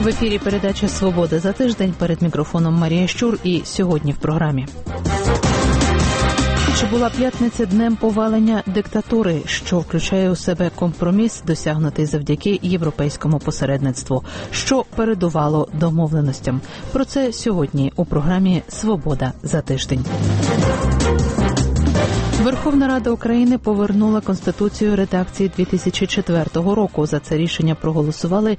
В ефірі передача «Свобода за тиждень». Перед мікрофоном Марія Щур. І сьогодні в програмі. Чи була п'ятниця днем повалення диктатури, що включає у себе компроміс, досягнутий завдяки європейському посередництву, що передувало домовленостям? Про це сьогодні у програмі «Свобода за тиждень». Верховна Рада України повернула Конституцію редакції 2004 року. За це рішення проголосували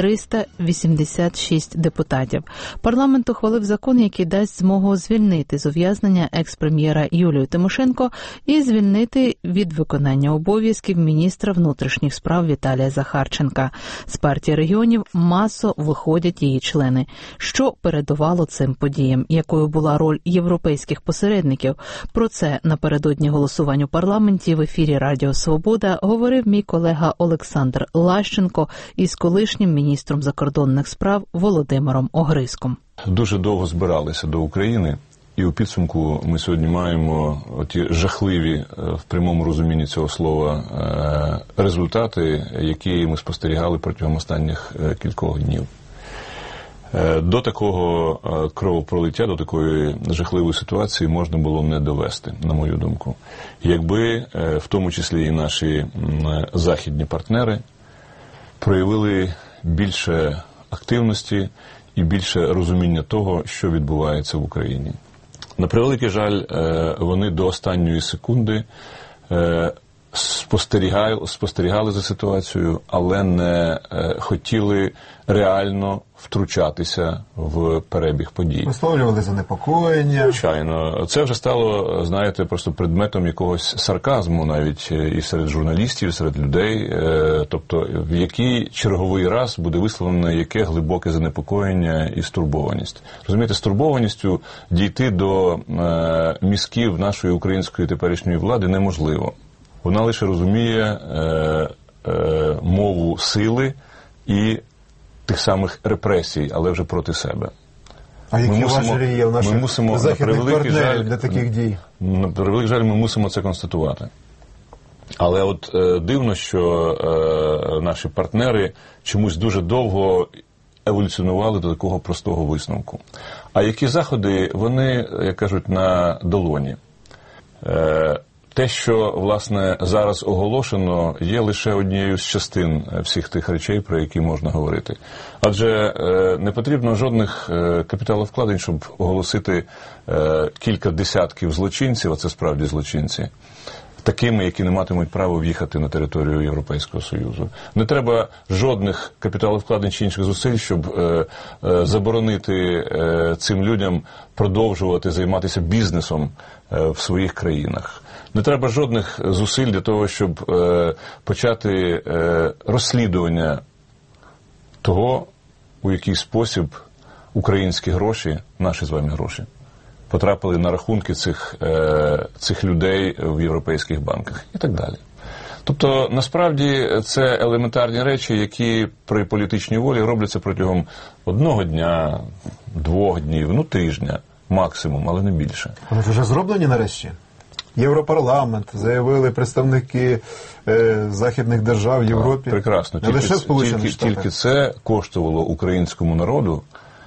386 депутатів. Парламент ухвалив закон, який дасть змогу звільнити з ув'язнення екс-прем'єра Юлію Тимошенко і звільнити від виконання обов'язків міністра внутрішніх справ Віталія Захарченка. З партії регіонів масово виходять її члени. Що передувало цим подіям? Якою була роль європейських посередників? Про це напередодні голосувань у парламенті в ефірі Радіо Свобода говорив мій колега Олександр Лащенко із колишнім міністром закордонних справ Володимиром Огризком. Дуже довго збиралися до України, і у підсумку ми сьогодні маємо ті жахливі, в прямому розумінні цього слова, результати, які ми спостерігали протягом останніх кількох днів. До такого кровопролиття, до такої жахливої ситуації можна було не довести, на мою думку. Якби, в тому числі і наші західні партнери, проявили більше активності і більше розуміння того, що відбувається в Україні. На превеликий жаль, вони до останньої секунди спостерігали за ситуацією, але не хотіли реально втручатися в перебіг подій. Висловлювали занепокоєння. Звичайно. Це вже стало, знаєте, просто предметом якогось сарказму навіть і серед журналістів, і серед людей. Тобто, в який черговий раз буде висловлено яке глибоке занепокоєння і стурбованість. Розумієте, стурбованістю дійти до мізків нашої української теперішньої влади неможливо. Вона лише розуміє мову сили і тих самих репресій, але вже проти себе. А які важелі є в наших західних партнерів для таких дій? На превеликий жаль, ми мусимо це констатувати. Але от дивно, що наші партнери чомусь дуже довго еволюціонували до такого простого висновку. А які заходи, вони, як кажуть, на долоні. Те, що, власне, зараз оголошено, є лише однією з частин всіх тих речей, про які можна говорити. Адже не потрібно жодних капіталовкладень, щоб оголосити кілька десятків злочинців, а це справді злочинці, такими, які не матимуть права в'їхати на територію Європейського Союзу. Не треба жодних капіталовкладень чи інших зусиль, щоб заборонити цим людям продовжувати займатися бізнесом в своїх країнах. Не треба жодних зусиль для того, щоб почати розслідування того, у який спосіб українські гроші, наші з вами гроші, потрапили на рахунки цих людей в європейських банках і так далі. Тобто, насправді, це елементарні речі, які при політичній волі робляться протягом одного дня, 2 днів, тижня максимум, але не більше. Вони вже зроблені нарешті? Європарламент, заявили представники західних держав в Європі. Прекрасно. Не лише Сполучених Штатів. Тільки це коштувало українському народу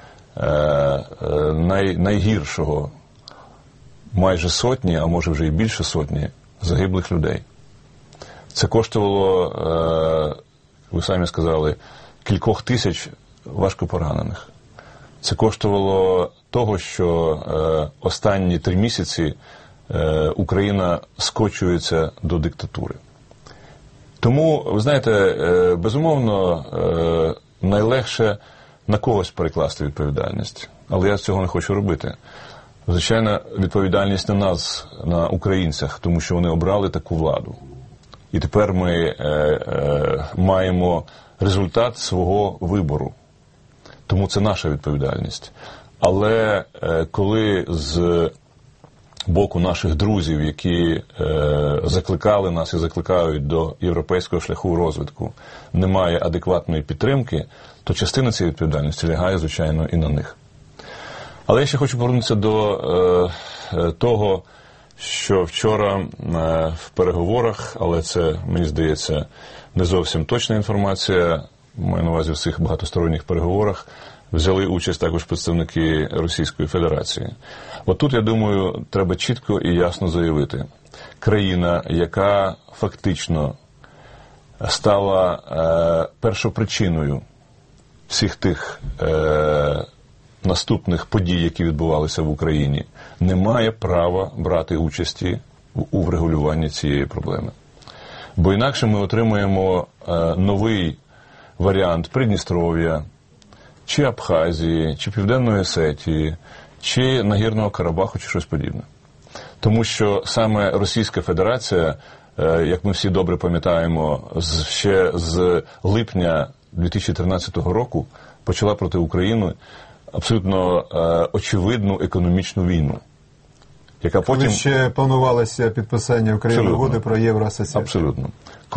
найгіршого майже сотні, а може вже і більше сотні загиблих людей. Це коштувало, ви самі сказали, кількох тисяч важкопоранених. Це коштувало того, що останні 3 місяці Україна скочується до диктатури. Тому, ви знаєте, безумовно, найлегше на когось перекласти відповідальність. Але я цього не хочу робити. Звичайно, відповідальність на нас, на українцях, тому що вони обрали таку владу. І тепер ми маємо результат свого вибору. Тому це наша відповідальність. Але коли з боку наших друзів, які закликали нас і закликають до європейського шляху розвитку, немає адекватної підтримки, то частина цієї відповідальності лягає, звичайно, і на них. Але я ще хочу повернутися до того, що вчора в переговорах, але це, мені здається, не зовсім точна інформація, маю на увазі в цих багатосторонніх переговорах, взяли участь також представники Російської Федерації. От тут, я думаю, треба чітко і ясно заявити. Країна, яка фактично стала першопричиною всіх тих наступних подій, які відбувалися в Україні, не має права брати участі у врегулюванні цієї проблеми. Бо інакше ми отримаємо новий варіант Придністров'я, чи Абхазії, чи Південної Осетії, чи Нагірного Карабаху, чи щось подібне. Тому що саме Російська Федерація, як ми всі добре пам'ятаємо, ще з липня 2013 року почала проти України абсолютно очевидну економічну війну, яка потім... Коли ще планувалося підписання Україною угоди про євроасоціацію. Абсолютно.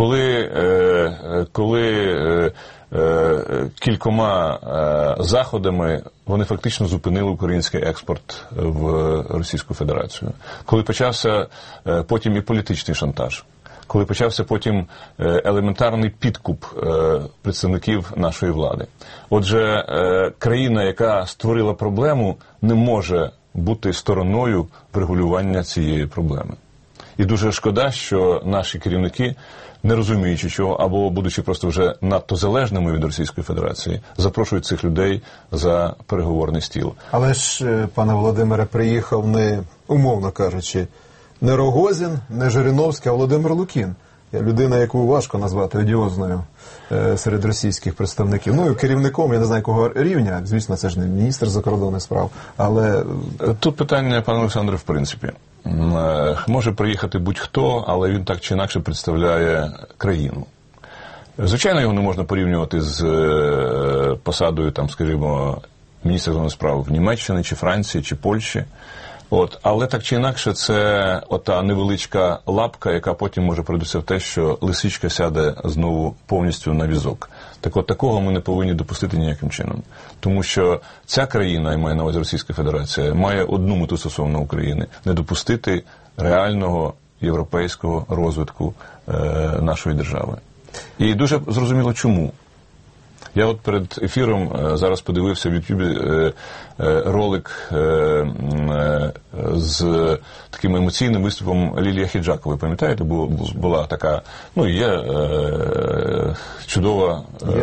Коли кількома заходами вони фактично зупинили український експорт в Російську Федерацію. Коли почався потім і політичний шантаж. Коли почався потім елементарний підкуп представників нашої влади. Отже, країна, яка створила проблему, не може бути стороною врегулювання цієї проблеми. І дуже шкода, що наші керівники, не розуміючи чого, або будучи просто вже надто залежними від Російської Федерації, запрошують цих людей за переговорний стіл. Але ж, пане Володимире, приїхав не, умовно кажучи, не Рогозін, не Жириновський, а Володимир Лукін. Людина, яку важко назвати одіозною серед російських представників. Ну, і керівником, я не знаю, якого рівня, звісно, це ж не міністр закордонних справ, але... Тут питання, пане Олександре, в принципі. Може приїхати будь-хто, але він так чи інакше представляє країну. Звичайно, його не можна порівнювати з посадою, там, скажімо, міністра закордонних справ в Німеччині, чи Франції, чи Польщі. Але так чи інакше це ота невеличка лапка, яка потім може передусти в те, що лисичка сяде знову повністю на візок. Так от такого ми не повинні допустити ніяким чином. Тому що ця країна, я маю на увазі Російська Федерація, має одну мету стосовно України – не допустити реального європейського розвитку нашої держави. І дуже зрозуміло чому. Я от перед ефіром зараз подивився в Ютубі ролик з таким емоційним виступом Лілії Ахеджакової. Пам'ятаєте, була така, ну, є чудова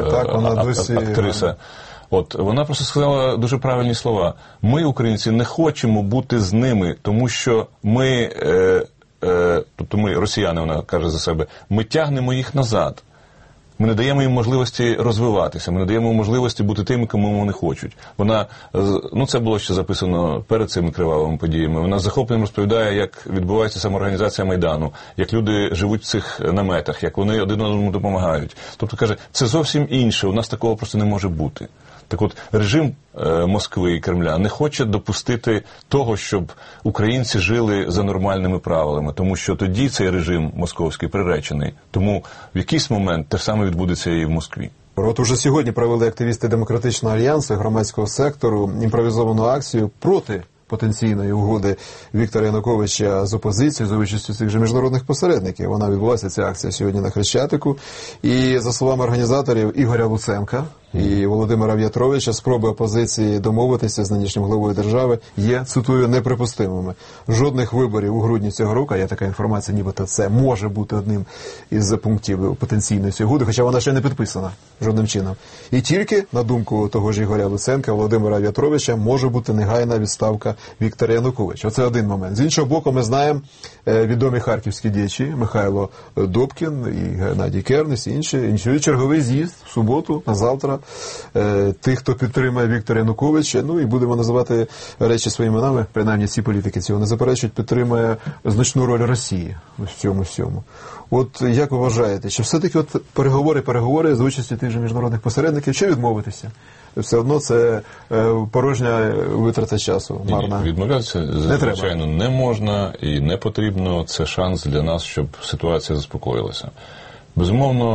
актриса. От, вона просто сказала дуже правильні слова. Ми, українці, не хочемо бути з ними, тому що ми, тобто ми, росіяни, вона каже за себе, ми тягнемо їх назад. Ми не даємо їм можливості розвиватися, ми не даємо їм можливості бути тими, кому вони хочуть. Вона, ну це було ще записано перед цими кривавими подіями, вона з захопленням розповідає, як відбувається самоорганізація Майдану, як люди живуть в цих наметах, як вони один одному допомагають. Тобто, каже, це зовсім інше, у нас такого просто не може бути. Так от, режим Москви і Кремля не хоче допустити того, щоб українці жили за нормальними правилами, тому що тоді цей режим московський приречений. Тому в якийсь момент те ж саме відбудеться і в Москві. От уже сьогодні провели активісти Демократичного альянсу, громадського сектору, імпровізовану акцію проти потенційної угоди Віктора Януковича з опозицією за участю цих же міжнародних посередників. Вона відбулася, ця акція, сьогодні на Хрещатику. І, за словами організаторів Ігоря Луценка і Володимира В'ятровича, спроби опозиції домовитися з нинішнім главою держави є, цитую, неприпустимими. Жодних виборів у грудні цього року, а є така інформація, нібито це може бути одним із пунктів потенційної цієї угоди, хоча вона ще не підписана жодним чином. І тільки, на думку того ж Ігоря Луценка, Володимира В'ятровича, може бути негайна відставка Віктора Януковича. Оце один момент. З іншого боку, ми знаємо відомі харківські діячі, Михайло Добкін і Геннадій Кернес, і інші. Черговий з'їзд в суботу, на завтра, тих, хто підтримує Віктора Януковича, ну і будемо називати речі своїми іменами, принаймні ці політики цього не заперечують, підтримує значну роль Росії в цьому всьому. От як ви вважаєте, чи все-таки от переговори з участю тих же міжнародних посередників, чи відмовитися? Все одно це порожня витрата часу, марна. Відмовлятися, звичайно, не можна і не потрібно. Це шанс для нас, щоб ситуація заспокоїлася. Безумовно,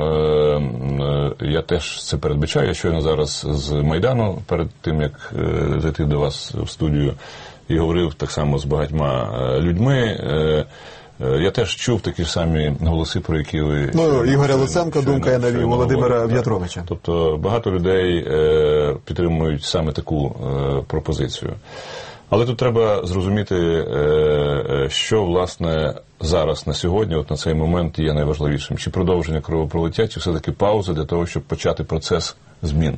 я теж це передбачаю. Я щойно зараз з Майдану, перед тим, як зайти до вас в студію, і говорив так само з багатьма людьми. Я теж чув такі ж самі голоси, про які ви... Ігоря Луценка, думка я навів, Володимира В'ятровича. Тобто багато людей підтримують саме таку пропозицію. Але тут треба зрозуміти, що, власне, зараз, на сьогодні, от на цей момент є найважливішим. Чи продовження кровопролиття, чи все-таки пауза для того, щоб почати процес змін.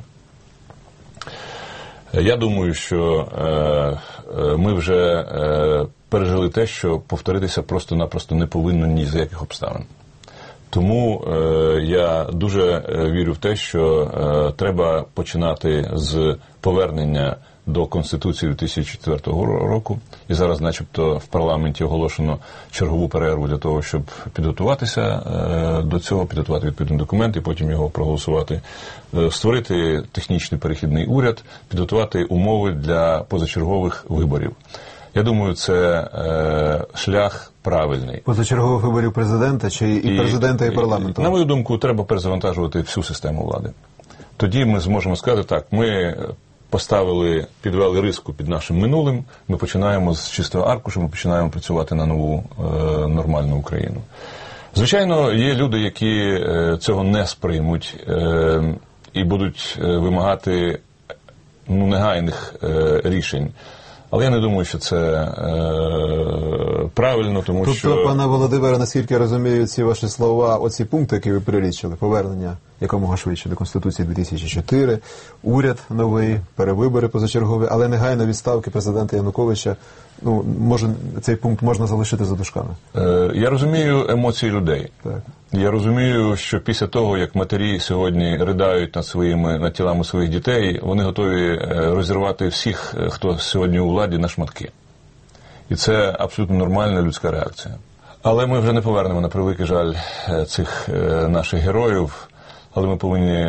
Я думаю, що ми вже пережили те, що повторитися просто-напросто не повинно ні за яких обставин. Тому я дуже вірю в те, що треба починати з повернення до Конституції 2004 року. І зараз начебто в парламенті оголошено чергову перерву для того, щоб підготуватися до цього, підготувати відповідний документ і потім його проголосувати. Створити технічний перехідний уряд, підготувати умови для позачергових виборів. Я думаю, це шлях правильний. Позачергових виборів президента чи і президента, і парламенту? На мою думку, треба перезавантажувати всю систему влади. Тоді ми зможемо сказати так, ми підвели риску під нашим минулим, ми починаємо з чистого аркушу, ми починаємо працювати на нову нормальну Україну. Звичайно, є люди, які цього не сприймуть і будуть вимагати негайних рішень. Але я не думаю, що це правильно, тому що... Тобто, пане Володимире, наскільки я розумію ці ваші слова, оці пункти, які ви перелічили, повернення якомога швидше до Конституції 2004, уряд новий, перевибори позачергові, але негайно відставки президента Януковича, може, цей пункт можна залишити за дужками? Я розумію емоції людей. Так. Я розумію, що після того, як матері сьогодні ридають над тілами своїх дітей, вони готові розірвати всіх, хто сьогодні у владі, на шматки. І це абсолютно нормальна людська реакція. Але ми вже не повернемо, на превеликий жаль, цих наших героїв, але ми повинні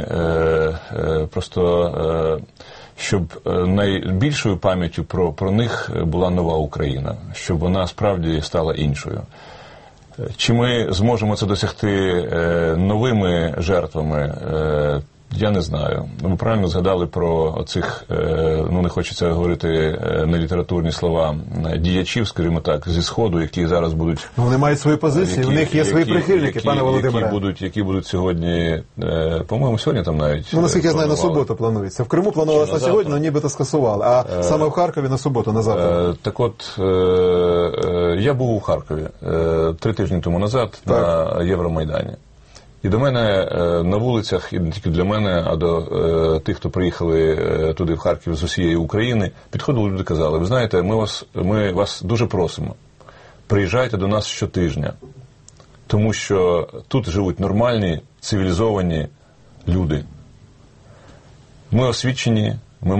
просто, щоб найбільшою пам'яттю про них була нова Україна, щоб вона справді стала іншою. Чи ми зможемо це досягти новими жертвами, я не знаю. Ви правильно згадали про оцих, не хочеться говорити нелітературні слова, діячів, скажімо так, зі Сходу, які зараз будуть... Вони мають свої позиції, у них є свої прихильники, пане Володимире. Які будуть сьогодні, по-моєму, сьогодні там навіть... наскільки я знаю, на суботу планується. В Криму планувалося на сьогодні, але нібито скасували. А саме в Харкові на суботу, на завтра. Так от, я був у Харкові 3 тижні тому назад на Євромайдані. І до мене на вулицях, і не тільки для мене, а до тих, хто приїхали туди, в Харків, з усієї України, підходили люди і казали, ви знаєте, ми вас дуже просимо, приїжджайте до нас щотижня, тому що тут живуть нормальні, цивілізовані люди. Ми освічені, ми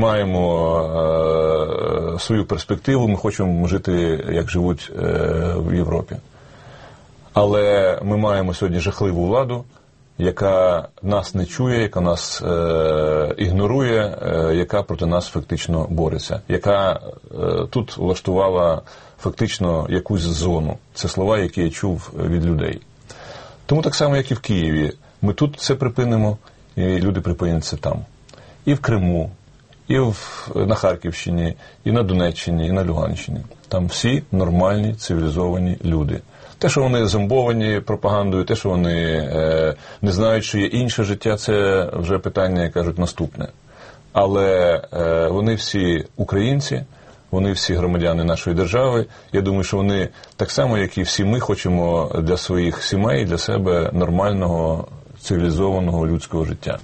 маємо свою перспективу, ми хочемо жити, як живуть в Європі. Але ми маємо сьогодні жахливу владу, яка нас не чує, яка нас ігнорує, яка проти нас фактично бореться, яка тут влаштувала фактично якусь зону. Це слова, які я чув від людей. Тому так само, як і в Києві, ми тут це припинимо, і люди припинять це там. І в Криму, і на Харківщині, і на Донеччині, і на Луганщині. Там всі нормальні, цивілізовані люди. Те, що вони зомбовані пропагандою, те, що вони не знають, що є інше життя, це вже питання, як кажуть, наступне. Але вони всі українці, вони всі громадяни нашої держави. Я думаю, що вони так само, як і всі ми, хочемо для своїх сімей, для себе нормального, цивілізованого людського життя.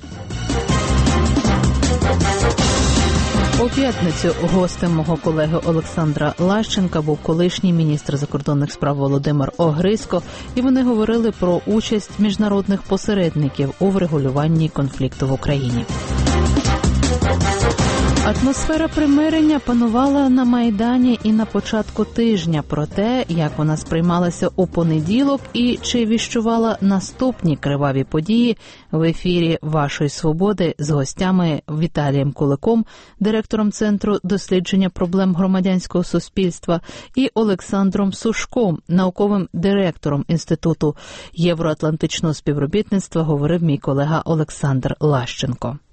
У п'ятницю гостем мого колеги Олександра Лащенка був колишній міністр закордонних справ Володимир Огризько, і вони говорили про участь міжнародних посередників у врегулюванні конфлікту в Україні. Атмосфера примирення панувала на Майдані і на початку тижня. Про те, як вона сприймалася у понеділок і чи віщувала наступні криваві події, в ефірі «Вашої свободи» з гостями Віталієм Куликом, директором Центру дослідження проблем громадянського суспільства, і Олександром Сушком, науковим директором Інституту євроатлантичного співробітництва, говорив мій колега Олександр Лащенко.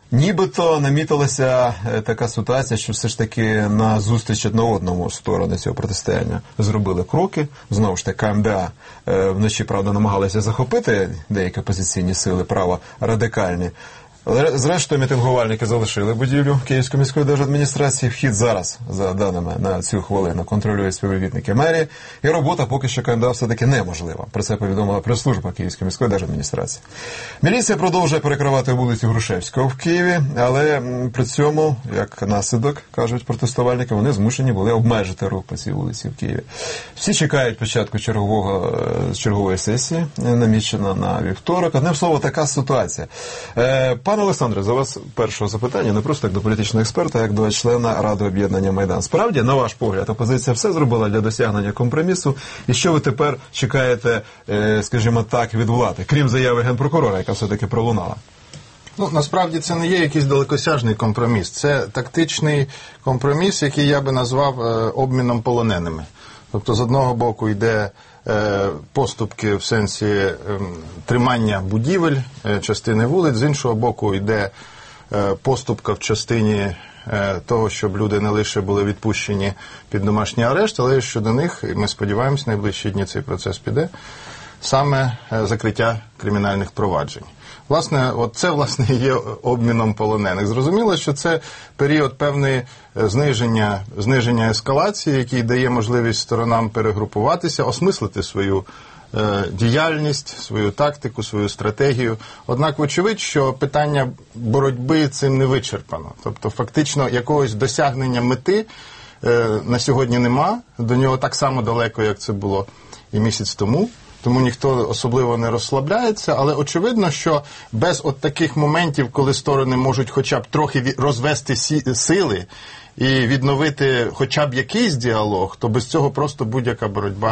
Нібито намітилася така ситуація, що все ж таки на зустріч одна одному сторони цього протистояння зробили кроки. Знову ж таки, КМДА вночі, правда, намагалися захопити деякі опозиційні сили, праворадикальні. Але, зрештою, мітингувальники залишили будівлю Київської міської держадміністрації. Вхід зараз, за даними на цю хвилину, контролюють співробітники мерії. І робота поки що КМДА все-таки неможлива. Про це повідомила прес-служба Київської міської держадміністрації. Міліція продовжує перекривати вулицю Грушевського в Києві, але при цьому, як наслідок, кажуть протестувальники, вони змушені були обмежити рух по цій вулиці в Києві. Всі чекають початку чергової сесії, намічена на вівторок. Одним словом, така ситуація. Пане Олександре, за вас першого запитання, не просто як до політичного експерта, а як до члена Ради об'єднання «Майдан». Справді, на ваш погляд, опозиція все зробила для досягнення компромісу? І що ви тепер чекаєте, скажімо так, від влади, крім заяви Генпрокурора, яка все-таки пролунала? Ну, насправді це не є якийсь далекосяжний компроміс. Це тактичний компроміс, який я би назвав обміном полоненими. Тобто, з одного боку йде поступки в сенсі тримання будівель, частини вулиць, з іншого боку йде поступка в частині того, щоб люди не лише були відпущені під домашній арешт, але й щодо них, і ми сподіваємось, найближчі дні цей процес піде, саме закриття кримінальних проваджень. Власне, це є обміном полонених. Зрозуміло, що це період певної зниження ескалації, який дає можливість сторонам перегрупуватися, осмислити свою діяльність, свою тактику, свою стратегію. Однак, вочевидь, що питання боротьби цим не вичерпано. Тобто, фактично, якогось досягнення мети на сьогодні нема. До нього так само далеко, як це було і місяць тому. Тому ніхто особливо не розслабляється, але очевидно, що без от таких моментів, коли сторони можуть хоча б трохи розвести сили і відновити хоча б якийсь діалог, то без цього просто будь-яка боротьба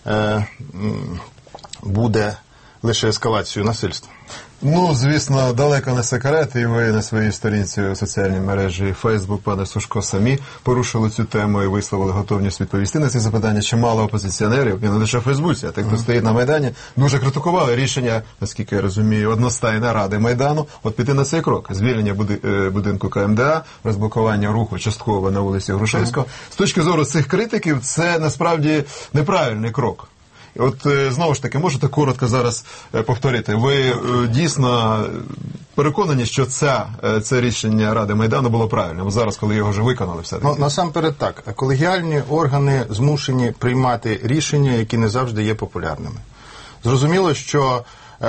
буде лише ескалацією насильства. Ну, звісно, далеко не секрет, і ви на своїй сторінці у соціальній мережі Facebook, пане Сушко, самі порушили цю тему і висловили готовність відповісти на ці запитання. Чимало опозиціонерів, і не лише в Фейсбуці, а тих, хто стоїть на Майдані, дуже критикували рішення, наскільки я розумію, одностайної Ради Майдану, от піти на цей крок. Звільнення будинку КМДА, розблокування руху частково на вулиці Грушевського. З точки зору цих критиків, це насправді неправильний крок. От, знову ж таки, можете коротко зараз повторити, ви дійсно переконані, що це рішення Ради Майдану було правильним, зараз, коли його вже виконали все-таки? Ну, насамперед так. Колегіальні органи змушені приймати рішення, які не завжди є популярними. Зрозуміло, що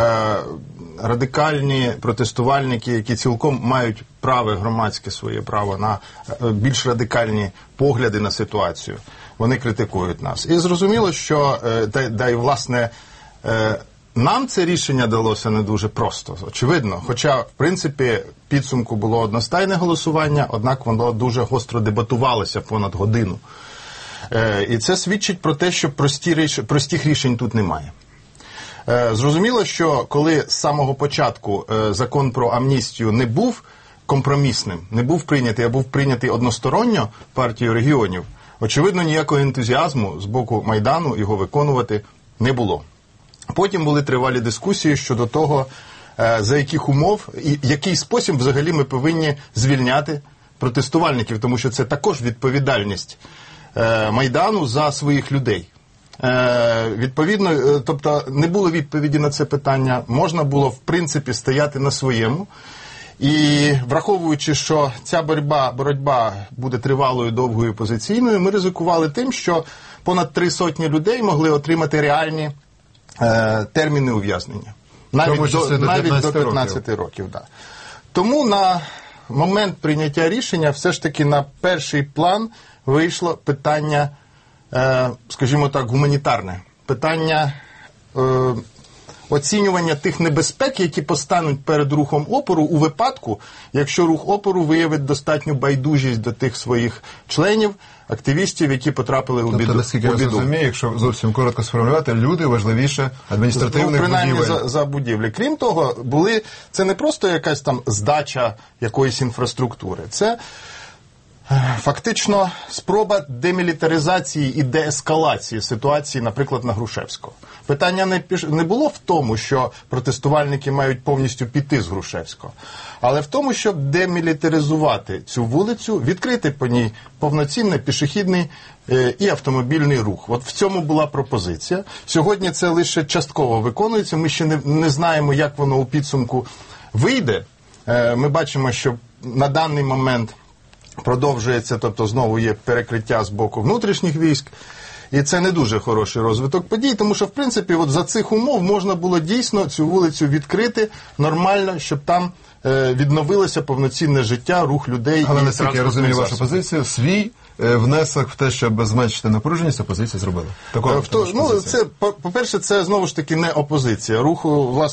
радикальні протестувальники, які цілком мають право, громадське своє право на більш радикальні погляди на ситуацію, вони критикують нас. І зрозуміло, що, і власне, нам це рішення далося не дуже просто, очевидно. Хоча, в принципі, підсумку було одностайне голосування, однак воно дуже гостро дебатувалося понад годину. І це свідчить про те, що простих рішень тут немає. Зрозуміло, що коли з самого початку закон про амністію не був компромісним, не був прийнятий, а був прийнятий односторонньо партією регіонів, очевидно, ніякого ентузіазму з боку Майдану його виконувати не було. Потім були тривалі дискусії щодо того, за яких умов і в який спосіб взагалі ми повинні звільняти протестувальників, тому що це також відповідальність Майдану за своїх людей. Відповідно, тобто не було відповіді на це питання, можна було в принципі стояти на своєму. І враховуючи, що ця боротьба буде тривалою, довгою, позиційною, ми ризикували тим, що понад 300 людей могли отримати реальні терміни ув'язнення. Навіть до 15 років. Да. Тому на момент прийняття рішення все ж таки на перший план вийшло питання, скажімо так, гуманітарне. Питання оцінювання тих небезпек, які постануть перед рухом опору у випадку, якщо рух опору виявить достатню байдужість до тих своїх членів, активістів, які потрапили у біду. Тобто, наскільки я розумію, якщо зовсім коротко сформулювати, люди важливіше адміністративних принаймні будівель. за будівлі. Крім того, це не просто якась там здача якоїсь інфраструктури. Це Фактично, спроба демілітаризації і деескалації ситуації, наприклад, на Грушевського. Питання не було в тому, що протестувальники мають повністю піти з Грушевського, але в тому, щоб демілітаризувати цю вулицю, відкрити по ній повноцінний пішохідний і автомобільний рух. От в цьому була пропозиція. Сьогодні це лише частково виконується, ми ще не знаємо, як воно у підсумку вийде. Ми бачимо, що на даний момент продовжується, тобто знову є перекриття з боку внутрішніх військ, і це не дуже хороший розвиток подій, тому що, в принципі, от за цих умов можна було дійсно цю вулицю відкрити нормально, щоб там відновилося повноцінне життя, рух людей. Але наскільки я розумію вашу позицію, свій внесок в те, щоб зменшити напруженість, опозиція зробила. Це, по-перше, це знову ж таки не опозиція. Рух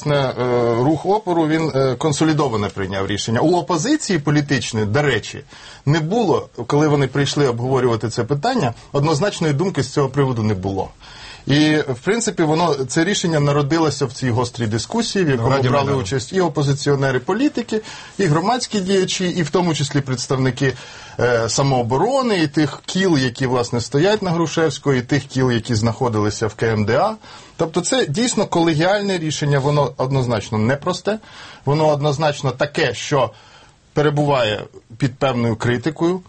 опору, він консолідовано прийняв рішення. У опозиції політичної, до речі, не було, коли вони прийшли обговорювати це питання, однозначної думки з цього приводу не було. І, в принципі, це рішення народилося в цій гострій дискусії, в якому брали участь і опозиціонери-політики, і громадські діячі, і в тому числі представники самооборони, і тих кіл, які, власне, стоять на Грушевського, і тих кіл, які знаходилися в КМДА. Тобто це дійсно колегіальне рішення, воно однозначно непросте, воно однозначно таке, що перебуває під певною критикою.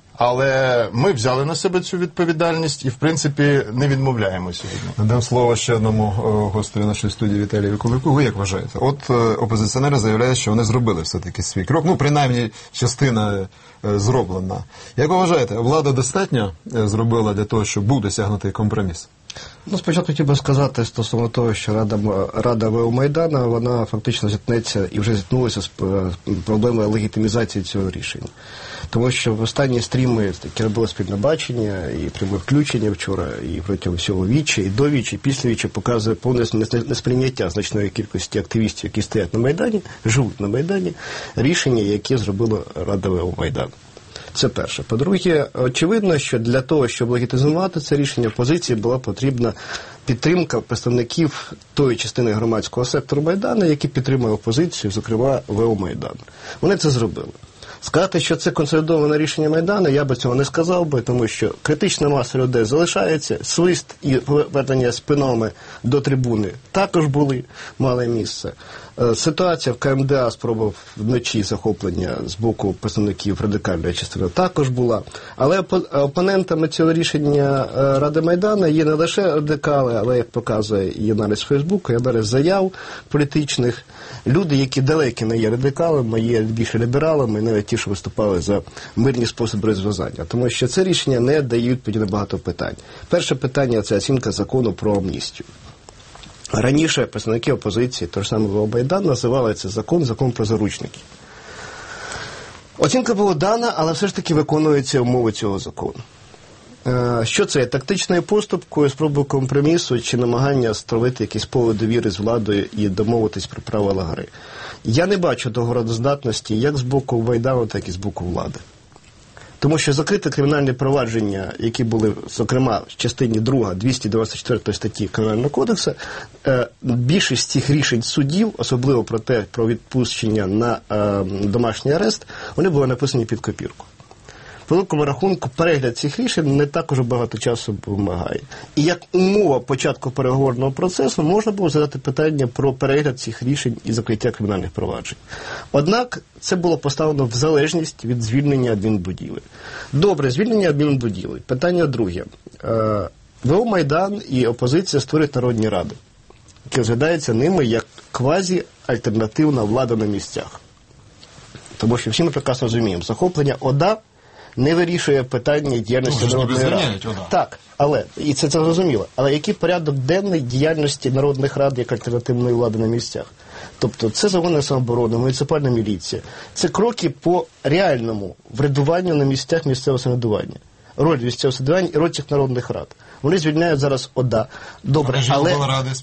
Але ми взяли на себе цю відповідальність і, в принципі, не відмовляємо сьогодні. Надам слово ще одному гостю нашої студії Віталію Кулику. Ви як вважаєте? От опозиціонери заявляють, що вони зробили все-таки свій крок. Принаймні, частина зроблена. Як ви вважаєте, влада достатньо зробила для того, щоб був досягнутий компроміс? Спочатку хотів би сказати стосовно того, що Рада ВО Майдану, вона фактично зіткнеться і вже зіткнулася з проблемою легітимізації цього рішення. Тому що в останні стріми, які робили спільне бачення, і пряме включення вчора, і протягом всього вічі, і до вічі, і після вічі показує повне несприйняття значної кількості активістів, які стоять на Майдані, живуть на Майдані, рішення, яке зробила Рада ВО Майдану. Це перше. По-друге, очевидно, що для того, щоб легітимізувати це рішення, опозиції була потрібна підтримка представників тої частини громадського сектору Майдану, які підтримують опозицію, зокрема ВО Майдану. Вони це зробили. Сказати, що це консолідоване рішення Майдану, я би цього не сказав би, тому що критична маса людей залишається, свист і повертання спинами до трибуни також мали місце. Ситуація в КМДА, спроба вночі захоплення з боку представників радикальної частини також була. Але опонентами цього рішення Ради Майдану є не лише радикали, але, як показує і аналіз Фейсбуку, і аналіз заяв політичних, люди, які далекі не є радикалами, є більше лібералами, навіть ті, що виступали за мирні способи розв'язання. Тому що це рішення не дає відповіді на багато питань. Перше питання – це оцінка закону про амністію. Раніше представники опозиції, той ж самий ВО Майдан, називали цей закон про заручників. Оцінка була дана, але все ж таки виконуються умови цього закону. Що це? Тактичною поступкою, спробою компромісу чи намагання створити якісь поле довіри з владою і домовитись про правила гри. Я не бачу договороздатності як з боку Майдану, так і з боку влади. Тому що закрите кримінальне провадження, які були, зокрема, в частині 2 224 статті Кримінального кодексу, більшість цих рішень судів, особливо про відпущення на домашній арест, вони були написані під копірку. По великому рахунку, перегляд цих рішень не так уже багато часу вимагає. І як умова початку переговорного процесу можна було задати питання про перегляд цих рішень і закриття кримінальних проваджень. Однак це було поставлено в залежність від звільнення адмінбудівель. Добре, звільнення адмінбудівель. Питання друге. ВО Майдан і опозиція створюють народні ради, які розглядаються ними як квазі-альтернативна влада на місцях. Тому що всі ми прекрасно розуміємо, захоплення ОДА не вирішує питання діяльності народної ради. Так, але, і це зрозуміло, але який порядок денний діяльності народних рад як альтернативної влади на місцях? Тобто це загони самооборони, муніципальна міліція. Це кроки по реальному врядуванню на місцях місцевого самоврядування. Роль місцевого самоврядування і роль цих народних рад. Вони звільняють зараз ОДА. Добре, але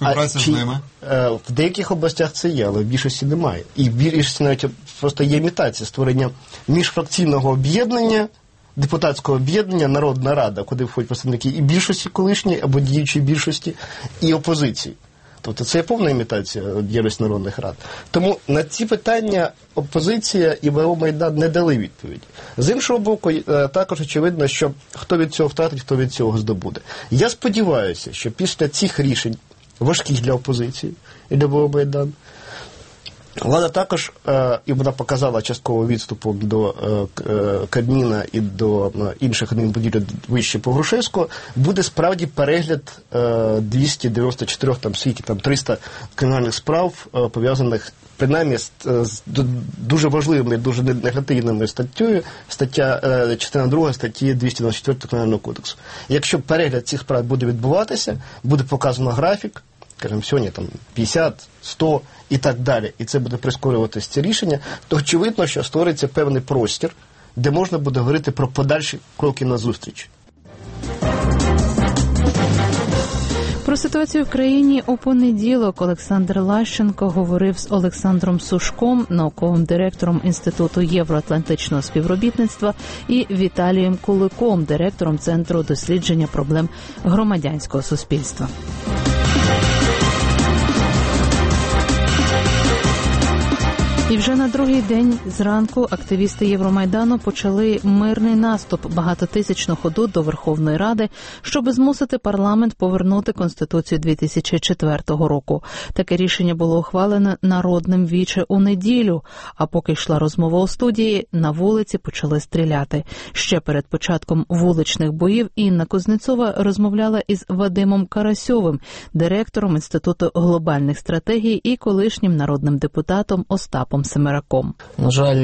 в деяких областях це є, але в більшості немає. І в більшості навіть просто є імітація створення міжфракційного об'єднання, депутатського об'єднання Народна Рада, куди входять представники і більшості колишньої, або діючої більшості, і опозиції. Тобто це є повна імітація діяльності народних рад. Тому на ці питання опозиція і ВО Майдан не дали відповіді. З іншого боку, також очевидно, що хто від цього втратить, хто від цього здобуде. Я сподіваюся, що після цих рішень, важких для опозиції і для ВО Майдан, влада також, і вона показала частково відступом до Кабміна і до інших адмінбудівель вище по Грушевського, буде справді перегляд 294, там скільки, там 300 кримінальних справ, пов'язаних принаймні з дуже важливими, дуже негативними статтею, частина 2 статті 294 Кримінального кодексу. Якщо перегляд цих справ буде відбуватися, буде показано графік, скажімо, сьогодні там 50, 100 і так далі, і це буде прискорюватися ці рішення, то очевидно, що створиться певний простір, де можна буде говорити про подальші кроки назустріч. Про ситуацію в країні у понеділок Олександр Лащенко говорив з Олександром Сушком, науковим директором Інституту євроатлантичного співробітництва, і Віталієм Куликом, директором Центру дослідження проблем громадянського суспільства. І вже на другий день зранку активісти Євромайдану почали мирний наступ, багатотисячну ходу до Верховної Ради, щоб змусити парламент повернути Конституцію 2004 року. Таке рішення було ухвалене Народним віче у неділю, а поки йшла розмова у студії, на вулиці почали стріляти. Ще перед початком вуличних боїв Інна Кузнецова розмовляла із Вадимом Карасьовим, директором Інституту глобальних стратегій і колишнім народним депутатом Остапом Семераком. На жаль,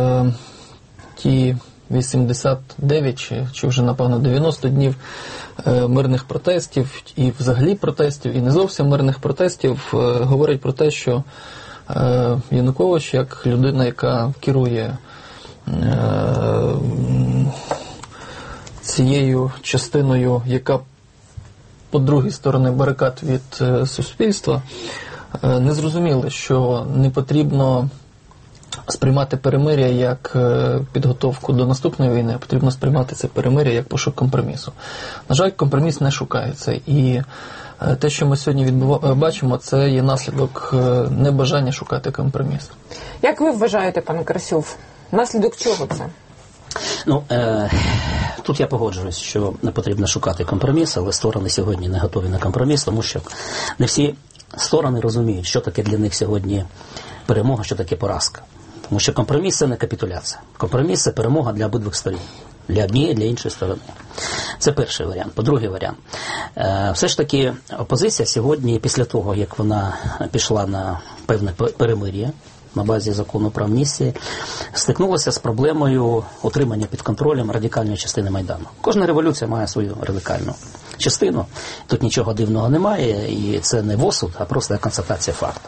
ті 89 чи вже, напевно, 90 днів мирних протестів і взагалі протестів, і не зовсім мирних протестів, говорять про те, що Янукович, як людина, яка керує цією частиною, яка по другій стороні барикад від суспільства, не зрозуміли, що не потрібно сприймати перемир'я як підготовку до наступної війни, а потрібно сприймати це перемир'я як пошук компромісу. На жаль, компроміс не шукається. І те, що ми сьогодні бачимо, це є наслідок небажання шукати компроміс. Як ви вважаєте, пане Карасьов, наслідок чого це? Тут я погоджуюсь, що не потрібно шукати компроміс, але сторони сьогодні не готові на компроміс, тому що не всі сторони розуміють, що таке для них сьогодні перемога, що таке поразка. Тому що компроміс – це не капітуляція. Компроміс – це перемога для обидвих сторін. Для однієї і для іншої сторони. Це перший варіант. По-другий варіант. Все ж таки опозиція сьогодні, після того, як вона пішла на певне перемир'я на базі закону про амністію, стикнулася з проблемою утримання під контролем радикальної частини Майдану. Кожна революція має свою радикальну частину. Тут нічого дивного немає, і це не осуд, а просто констатація факту.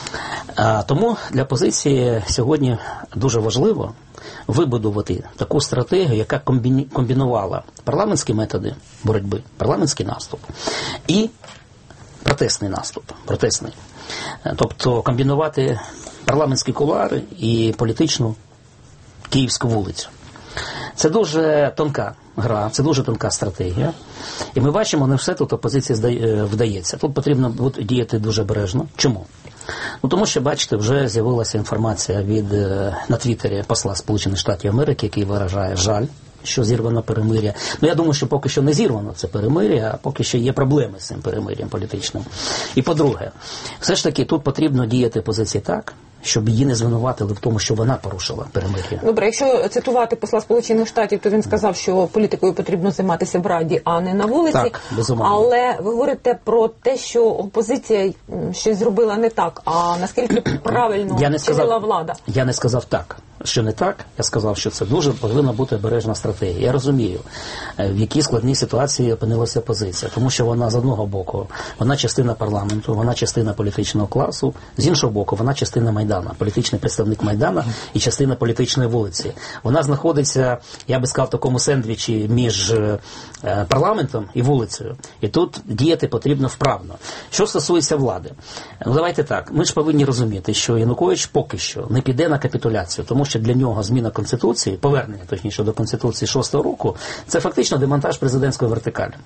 Тому для опозиції сьогодні дуже важливо вибудувати таку стратегію, яка комбінувала парламентські методи боротьби, парламентський наступ і протестний наступ, протестний. Тобто комбінувати парламентські кулуари і політичну Київську вулицю. Це дуже тонка гра, це дуже тонка стратегія. І ми бачимо, не все тут опозиції вдається. Тут потрібно діяти дуже обережно. Чому? Тому що, бачите, вже з'явилася інформація на Твіттері посла Сполучених Штатів Америки, який виражає жаль, що зірвано перемир'я. Я думаю, що поки що не зірвано це перемир'я, а поки що є проблеми з цим перемир'ям політичним. І по-друге, все ж таки тут потрібно діяти позиції так, щоб її не звинуватили в тому, що вона порушила перемир'я. Добре, якщо цитувати посла Сполучених Штатів, то він сказав, що політикою потрібно займатися в Раді, а не на вулиці. Так, безумовно. Але ви говорите про те, що опозиція щось зробила не так, а наскільки правильно вчинила влада? Я не сказав так, що не так. Я сказав, що це дуже повинна бути обережна стратегія. Я розумію, в якій складній ситуації опинилася опозиція. Тому що вона, з одного боку, вона частина парламенту, вона частина політичного класу, з іншого боку, вона частина Майдану, політичний представник Майдану і частина політичної вулиці. Вона знаходиться, я би сказав, в такому сендвічі між парламентом і вулицею. І тут діяти потрібно вправно. Що стосується влади? Давайте так, ми ж повинні розуміти, що Янукович поки що не піде на капітуляцію, тому що для нього зміна Конституції, повернення, точніше, до Конституції 6-го року, це фактично демонтаж президентської вертикалі.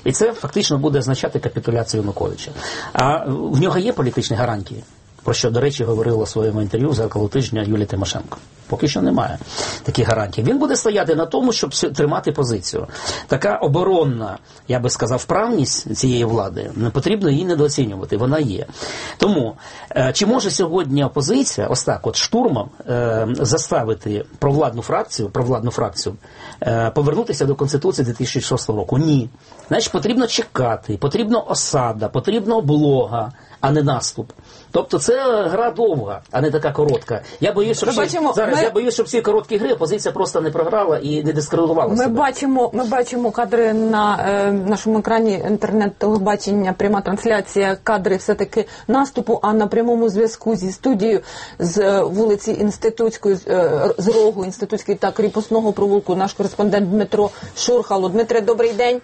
І це фактично буде означати капітуляцію Януковича. А в нього є політичні гарантії, про що, до речі, говорила в своєму інтерв'ю «Зеркало тижня» Юлія Тимошенко. Поки що немає таких гарантій. Він буде стояти на тому, щоб тримати позицію. Така оборонна, я би сказав, вправність цієї влади, не потрібно її недооцінювати, вона є. Тому, чи може сьогодні опозиція, ось так от штурмом, заставити провладну фракцію повернутися до Конституції 2006 року? Ні. Значить, потрібно чекати, потрібна осада, потрібна облога, а не наступ. Тобто це гра довга, а не така коротка. Я боюсь, щоб всі короткі гри опозиція просто не програла і не дискредитувала себе. Ми бачимо кадри на нашому екрані інтернет-телебачення, пряма трансляція, кадри все-таки наступу, а на прямому зв'язку зі студією з вулиці Інститутської, з рогу Інститутської та Кріпосного провулку наш кореспондент Дмитро Шурхало. Дмитре, добрий день.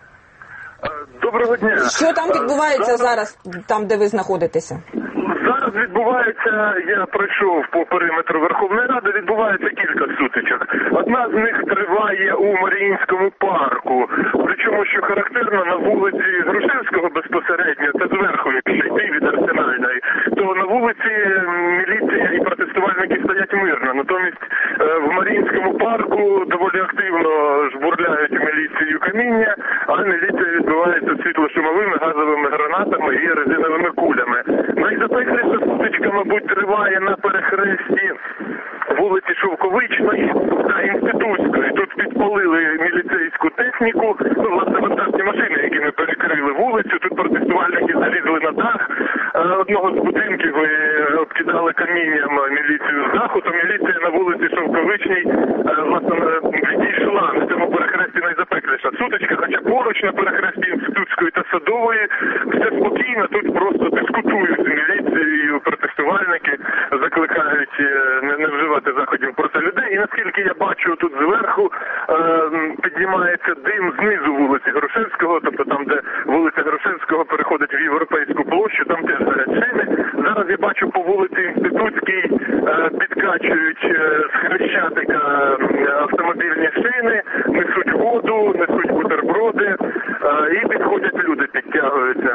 Доброго дня. Що там відбувається зараз, там, де ви знаходитеся? Зараз відбувається, я пройшов по периметру Верховної Ради, відбувається кілька сутичок. Одна з них триває у Маріїнському парку, причому, що характерно, на вулиці Грушевського безпосередньо, це зверху, якщо йти від Арсенальної, то на вулиці міліція і протестувальники стоять мирно. Натомість в Маріїнському парку доволі активно жбурляють у міліцію каміння, а міліція відбувається світлошумовими, газовими гранатами і резиновими кулями. Найзапекліша сутичка, мабуть, триває на перехресті вулиці Шовковичної та Інститутської. Тут підпалили міліцейську техніку, власне, вантажні машини, якими перекрили вулицю. Тут протестувальники залізли на дах одного з будинків і обкидали камінням міліцію з даху, то міліція на вулиці Шовковичній, власне, відійшла на цьому перехресті найзапекліша сутичка, хоча поруч на перехресті Інститутської та Садової все спокійно, тут просто дискутують з міліцією, протестувальники закликають не вживати заходів проти людей. І наскільки я бачу, тут зверху піднімається дим знизу вулиці Грушевського, тобто там, де вулиця Грушевського переходить в Європейську площу, там теж горять шини. Зараз я бачу по вулиці Інститутській підкачують з Хрещатика автомобільні шини, несуть воду, несуть бутерброди і підходять люди, підтягуються.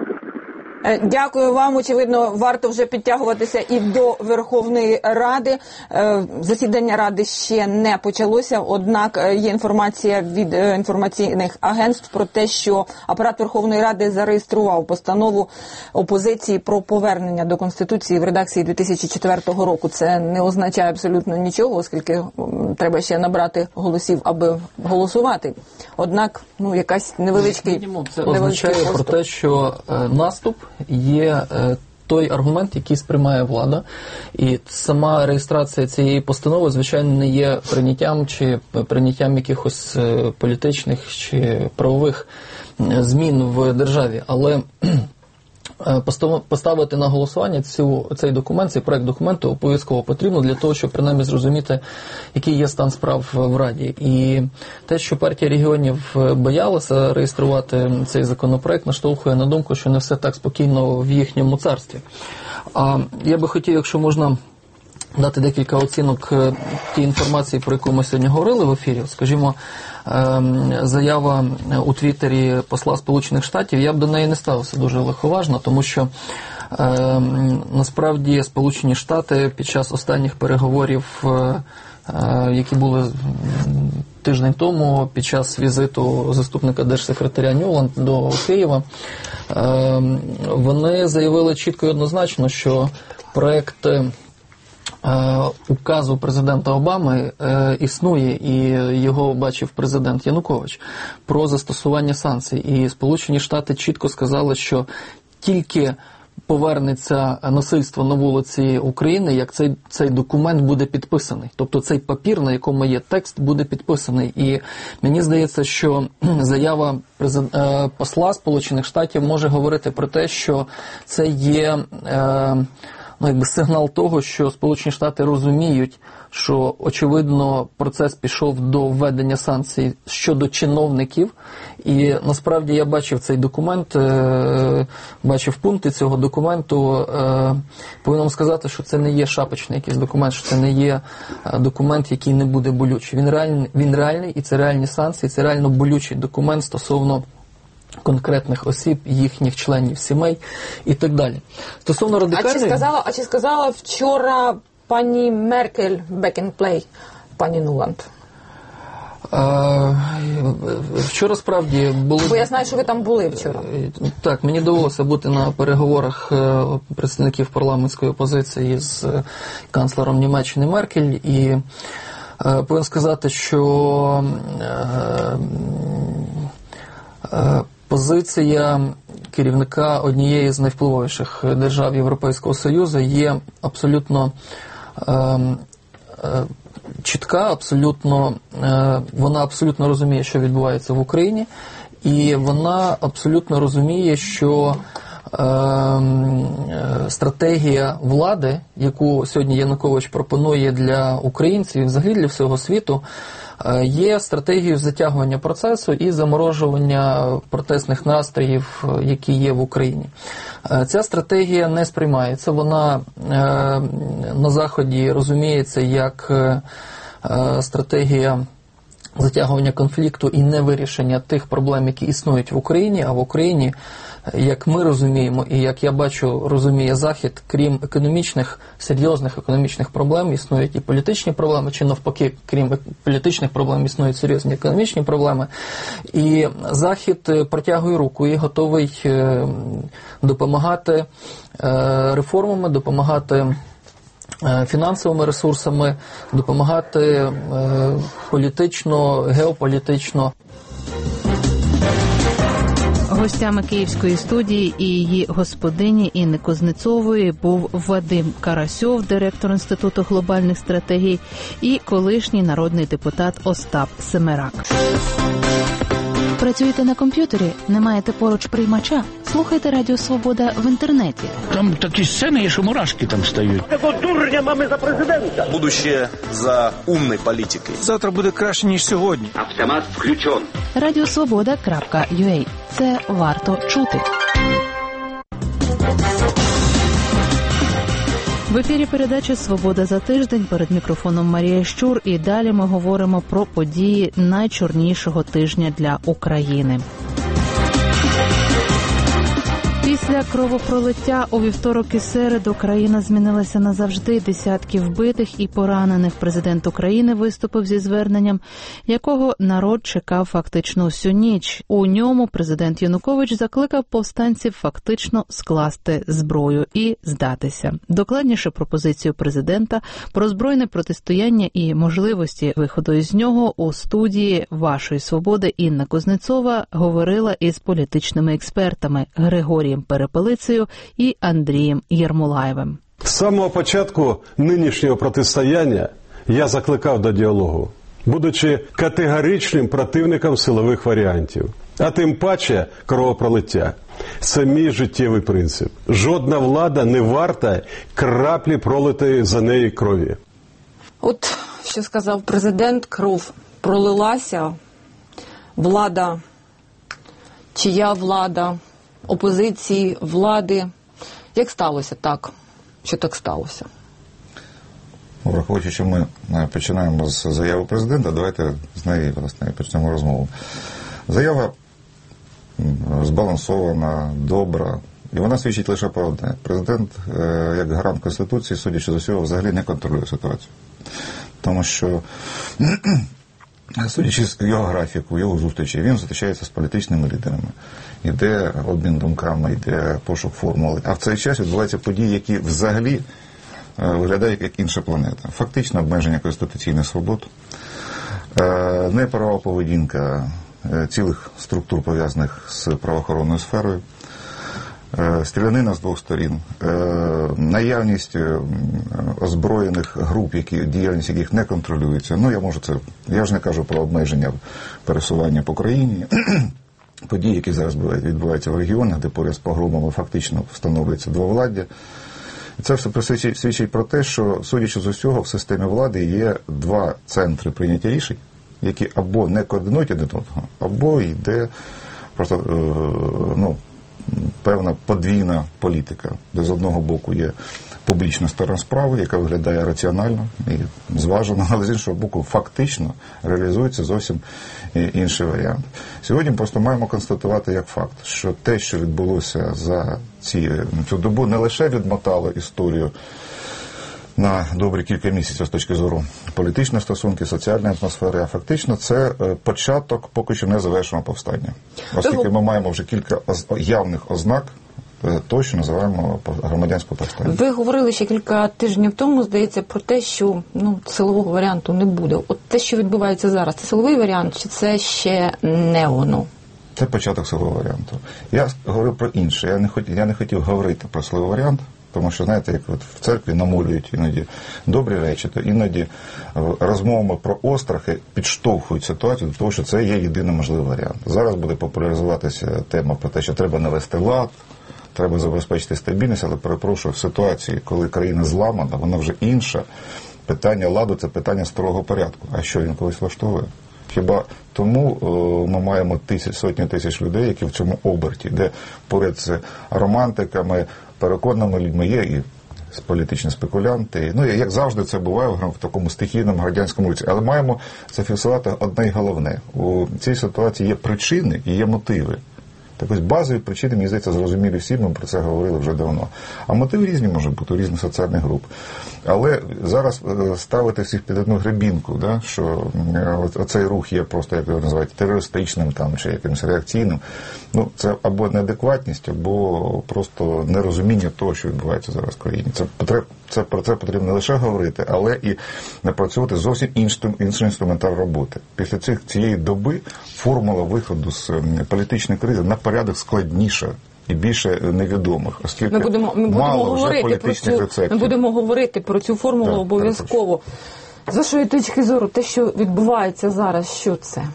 Дякую вам. Очевидно, варто вже підтягуватися і до Верховної Ради. Засідання Ради ще не почалося, однак є інформація від інформаційних агентств про те, що апарат Верховної Ради зареєстрував постанову опозиції про повернення до Конституції в редакції 2004 року. Це не означає абсолютно нічого, оскільки треба ще набрати голосів, аби голосувати. Однак, якась невеличкий... Це означає про те, що наступ є той аргумент, який сприймає влада, і сама реєстрація цієї постанови, звичайно, не є прийняттям якихось політичних чи правових змін в державі, але поставити на голосування цей документ, цей проект документу обов'язково потрібно для того, щоб принаймні зрозуміти, який є стан справ в Раді. І те, що партія регіонів боялася реєструвати цей законопроект, наштовхує на думку, що не все так спокійно в їхньому царстві. А я би хотів, якщо можна, дати декілька оцінок тієї інформації, про яку ми сьогодні говорили в ефірі. Скажімо, заява у Твіттері посла Сполучених Штатів, я б до неї не ставився дуже легковажно, тому що насправді Сполучені Штати під час останніх переговорів, які були тиждень тому, під час візиту заступника держсекретаря Ньюланд до Києва, вони заявили чітко і однозначно, що проект указу президента Обами існує, і його бачив президент Янукович, про застосування санкцій. І Сполучені Штати чітко сказали, що тільки повернеться насильство на вулиці України, як цей документ буде підписаний. Тобто цей папір, на якому є текст, буде підписаний. І мені здається, що заява посла Сполучених Штатів може говорити про те, що це є сигнал того, що Сполучені Штати розуміють, що, очевидно, процес пішов до введення санкцій щодо чиновників. І, насправді, я бачив цей документ, бачив пункти цього документу. Повинен сказати, що це не є шапочний якийсь документ, що це не є документ, який не буде болючий. Він реальний, і це реальні санкції, це реально болючий документ стосовно конкретних осіб, їхніх членів сімей і так далі. Стосовно радикальної... А чи сказала вчора пані Меркель back in play, пані Нуланд? Вчора справді були... Бо я знаю, що ви там були вчора. Так, мені довелося бути на переговорах представників парламентської опозиції з канцлером Німеччини Меркель, і повинен сказати, що позиція керівника однієї з найвпливовіших держав Європейського Союзу є абсолютно чітка, вона абсолютно розуміє, що відбувається в Україні, і вона абсолютно розуміє, що стратегія влади, яку сьогодні Янукович пропонує для українців і взагалі для всього світу, є стратегією затягування процесу і заморожування протестних настроїв, які є в Україні. Ця стратегія не сприймається, вона на Заході розуміється як стратегія затягування конфлікту і невирішення тих проблем, які існують в Україні, а в Україні, як ми розуміємо і як я бачу, розуміє Захід, крім економічних, серйозних економічних проблем, існують і політичні проблеми, чи навпаки, крім політичних проблем, існують серйозні економічні проблеми. І Захід протягує руку і готовий допомагати реформами, допомагати фінансовими ресурсами, допомагати політично, геополітично. Гостями Київської студії і її господині Інни Кузнецової був Вадим Карасьов, директор Інституту глобальних стратегій, і колишній народний депутат Остап Семерак. Працюєте на комп'ютері? Не маєте поруч приймача? Слухайте Радіо Свобода в інтернеті. Там такі сцени є, що мурашки там стають. Такого дурня mamy за президента. Будущее за умной політикою. Завтра буде краще, ніж сьогодні. Автомат включен. Радіосвобода.ua. Це варто чути. В ефірі передача «Свобода за тиждень». Перед мікрофоном Марія Щур. І далі ми говоримо про події найчорнішого тижня для України. Після кровопролиття у вівторок і середу країна змінилася назавжди. Десятки вбитих і поранених. Президент України виступив зі зверненням, якого народ чекав фактично всю ніч. У ньому президент Янукович закликав повстанців фактично скласти зброю і здатися. Докладніше про позицію президента, про збройне протистояння і можливості виходу із нього у студії «Вашої свободи» Інна Кузнецова говорила із політичними експертами Григорієм Перепелицею і Андрієм Єрмолаєвим. З самого початку нинішнього протистояння я закликав до діалогу, будучи категоричним противником силових варіантів, а тим паче кровопролиття. Це мій життєвий принцип. Жодна влада не варта краплі пролитої за неї крові. От що сказав президент, кров пролилася, влада, чия влада, опозиції, влади. Як сталося так? Що так сталося? Враховуючи, що ми починаємо з заяви президента, давайте з неї, власне, почнемо розмову. Заява збалансована, добра, і вона свідчить лише про одне. Президент, як гарант Конституції, судячи з усього, взагалі не контролює ситуацію. Тому що, судячи з його графіку, його зустрічі, він зустрічається з політичними лідерами. Йде обмін думками, йде пошук формули. А в цей час відбуваються події, які взагалі виглядають як інша планета. Фактично обмеження конституційних свобод, неправова поведінка цілих структур, пов'язаних з правоохоронною сферою, стрілянина з двох сторін, наявність озброєних груп, діяльність яких не контролюється. Я ж не кажу про обмеження пересування по країні. Події, які зараз відбуваються в регіонах, де поряд з погромами фактично встановлюється двовладдя. І це все свідчить про те, що, судячи з усього, в системі влади є два центри прийняття рішень, які або не координують один одного, або йде просто певна подвійна політика, де з одного боку є публічна сторона справи, яка виглядає раціонально і зважено, але з іншого боку фактично реалізується зовсім інший варіант. Сьогодні просто маємо констатувати як факт, що те, що відбулося за цю добу, не лише відмотало історію на добрі кілька місяців з точки зору політичних стосунків, соціальної атмосфери, а фактично це початок поки що не завершеного повстання. Оскільки ми маємо вже кілька явних ознак того, що називаємо громадянського повстання. Ви говорили ще кілька тижнів тому, здається, про те, що силового варіанту не буде. От те, що відбувається зараз, це силовий варіант, чи це ще не воно? Це початок силового варіанту. Я говорив про інше. Я не хотів говорити про силовий варіант, тому що, знаєте, як от в церкві намолюють іноді добрі речі, то іноді розмовами про острахи підштовхують ситуацію до того, що це є єдиний можливий варіант. Зараз буде популяризуватися тема про те, що треба навести лад, треба забезпечити стабільність, але перепрошую, в ситуації, коли країна зламана, вона вже інша. Питання ладу – це питання старого порядку. А що, він когось влаштовує? Хіба тому ми маємо сотні тисяч людей, які в цьому оберті, де поряд з романтиками, переконаними людьми є і політичні спекулянти. Як завжди це буває в такому стихійному громадянському руці. Але маємо зафіксувати одне й головне. У цій ситуації є причини і є мотиви. Так ось базові причини, мені здається, зрозумілі всі, ми про це говорили вже давно. А мотиви різні можуть бути у різних соціальних груп. Але зараз ставити всіх під одну гребінку, що оцей рух є просто, як його називають, терористичним чи якимось реакційним, це або неадекватність, або просто нерозуміння того, що відбувається зараз в країні. Про це потрібно не лише говорити, але і напрацьовувати зовсім інший інструментар роботи. Після цієї доби формула виходу з політичної кризи на порядок складніша і більше невідомих, оскільки мало вже політичних рецептів. Ми будемо говорити про цю формулу обов'язково. З вашої точки зору, те, що відбувається зараз, що це?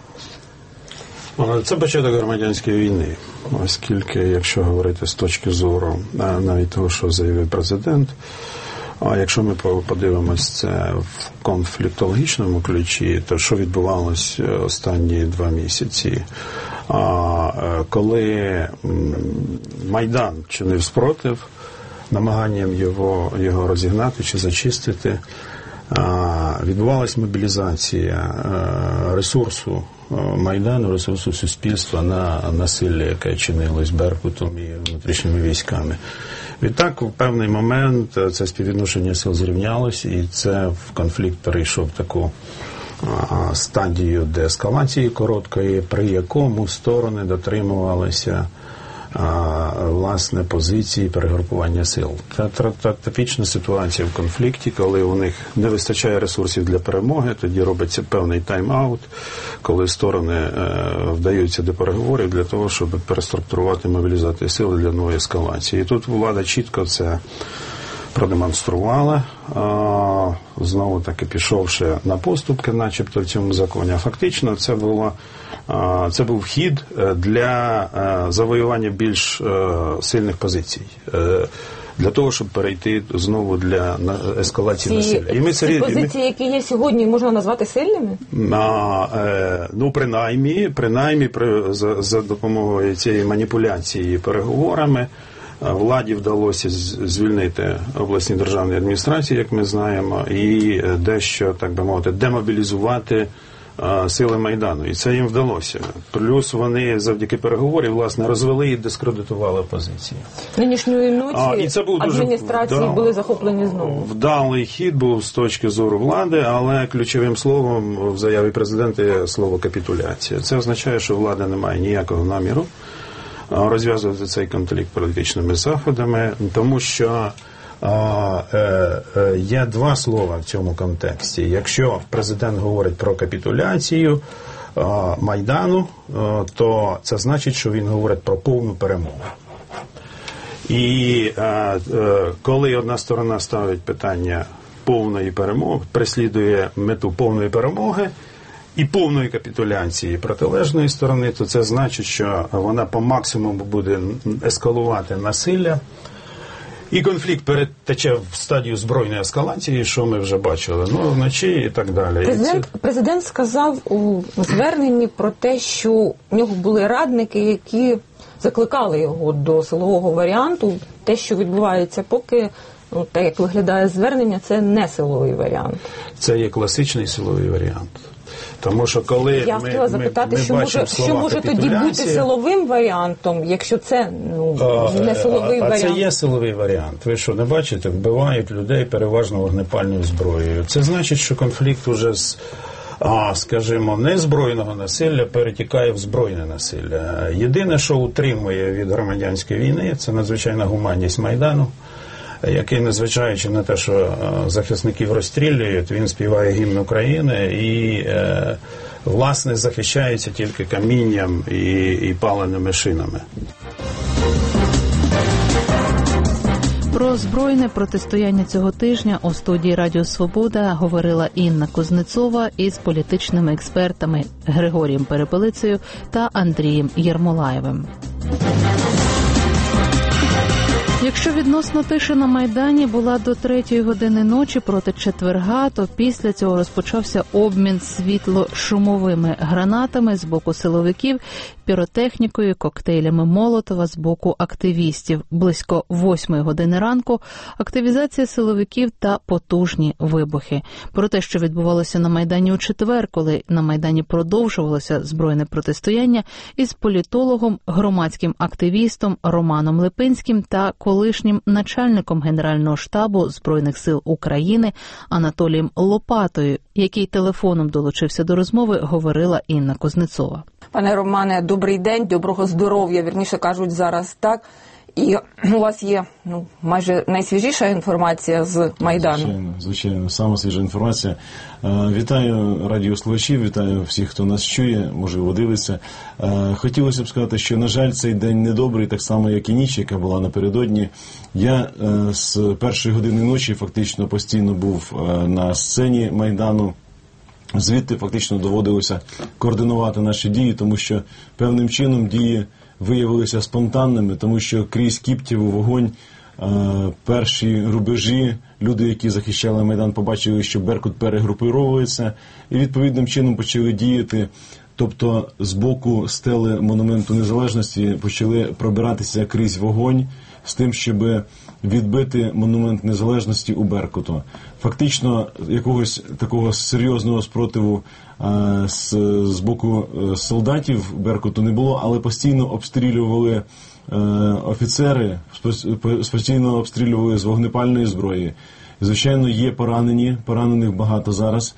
Це початок громадянської війни, оскільки, якщо говорити з точки зору навіть того, що заявив президент, а якщо ми подивимось це в конфліктологічному ключі, то що відбувалось останні 2 місяці? Коли Майдан чинив спротив, намаганням його розігнати чи зачистити, відбувалась мобілізація ресурсу Майдану, ресурсу суспільства на насилля, яке чинилось Беркутом і внутрішніми військами. Відтак, в певний момент це співвідношення сил зрівнялось, і це в конфлікт перейшов в таку стадію деескалації короткої, при якому сторони дотримувалися власне позиції перегрупування сил. Це типічна ситуація в конфлікті, коли у них не вистачає ресурсів для перемоги, тоді робиться певний тайм-аут, коли сторони вдаються до переговорів для того, щоб переструктурувати, мобілізувати сили для нової ескалації. І тут влада чітко це продемонструвала, знову таки пішовши на поступки, начебто в цьому законі. А фактично це був хід для завоювання більш сильних позицій, для того, щоб перейти знову для ескалації насилля. І ці позиції, які є сьогодні, можна назвати сильними? Принаймні за допомогою цієї маніпуляції переговорами владі вдалося звільнити обласні державні адміністрації, як ми знаємо, і дещо, так би мовити, демобілізувати сили Майдану. І це їм вдалося. Плюс вони завдяки переговорів, власне, розвели і дискредитували опозиції. Нинішньої ночі адміністрації були захоплені знову. Вдалий хід був з точки зору влади, але ключовим словом в заяві президента є слово «капітуляція». Це означає, що влада не має ніякого наміру розв'язувати цей конфлікт політичними заходами, тому що є 2 слова в цьому контексті. Якщо президент говорить про капітуляцію Майдану, то це значить, що він говорить про повну перемогу. І коли одна сторона ставить питання повної перемоги, переслідує мету повної перемоги і повної капітуляції протилежної сторони, то це значить, що вона по максимуму буде ескалувати насилля, і конфлікт перетече в стадію збройної ескалації, що ми вже бачили, вночі і так далі. Президент сказав у зверненні про те, що у нього були радники, які закликали його до силового варіанту. Те, що відбувається поки, так як виглядає звернення, це не силовий варіант. Це є класичний силовий варіант. Тому що коли я хотіла запитати, що може тоді бути силовим варіантом, якщо це не силовий варіант? А це є силовий варіант. Ви що, не бачите? Вбивають людей переважно вогнепальною зброєю. Це значить, що конфлікт уже з, скажімо, незбройного насилля перетікає в збройне насилля. Єдине, що утримує від громадянської війни, це надзвичайна гуманність Майдану, який, незважаючи на те, що захисників розстрілюють, він співає гімн України і, власне, захищається тільки камінням і паленими шинами. Про збройне протистояння цього тижня у студії Радіо Свобода говорила Інна Кузнецова із політичними експертами Григорієм Перепелицею та Андрієм Єрмолаєвим. Якщо відносно тиші на Майдані була до 3-ї години ночі проти четверга, то після цього розпочався обмін світло-шумовими гранатами з боку силовиків, піротехнікою, коктейлями Молотова з боку активістів. Близько 8-ї години ранку активізація силовиків та потужні вибухи. Про те, що відбувалося на Майдані у четвер, коли на Майдані продовжувалося збройне протистояння, із політологом, громадським активістом Романом Липинським та колишнім начальником Генерального штабу Збройних сил України Анатолієм Лопатою, який телефоном долучився до розмови, говорила Інна Кузнецова. Пане Романе, добрий день, доброго здоров'я, вірніше кажуть зараз так. І у вас є майже найсвіжіша інформація з Майдану. Звичайно, сама свіжа інформація. Вітаю радіослухачів, вітаю всіх, хто нас чує, можливо, дивиться. Хотілося б сказати, що, на жаль, цей день недобрий, так само, як і ніч, яка була напередодні. Я з першої години ночі фактично постійно був на сцені Майдану. Звідти фактично доводилося координувати наші дії, тому що певним чином дії виявилися спонтанними, тому що крізь кіптєву вогонь перші рубежі, люди, які захищали Майдан, побачили, що Беркут перегруповується і відповідним чином почали діяти. Тобто з боку стели Монументу Незалежності почали пробиратися крізь вогонь з тим, щоб відбити Монумент Незалежності у Беркуту. Фактично якогось такого серйозного спротиву з боку солдатів Беркуту не було, але постійно обстрілювали офіцери, постійно обстрілювали з вогнепальної зброї. Звичайно, є поранених багато зараз.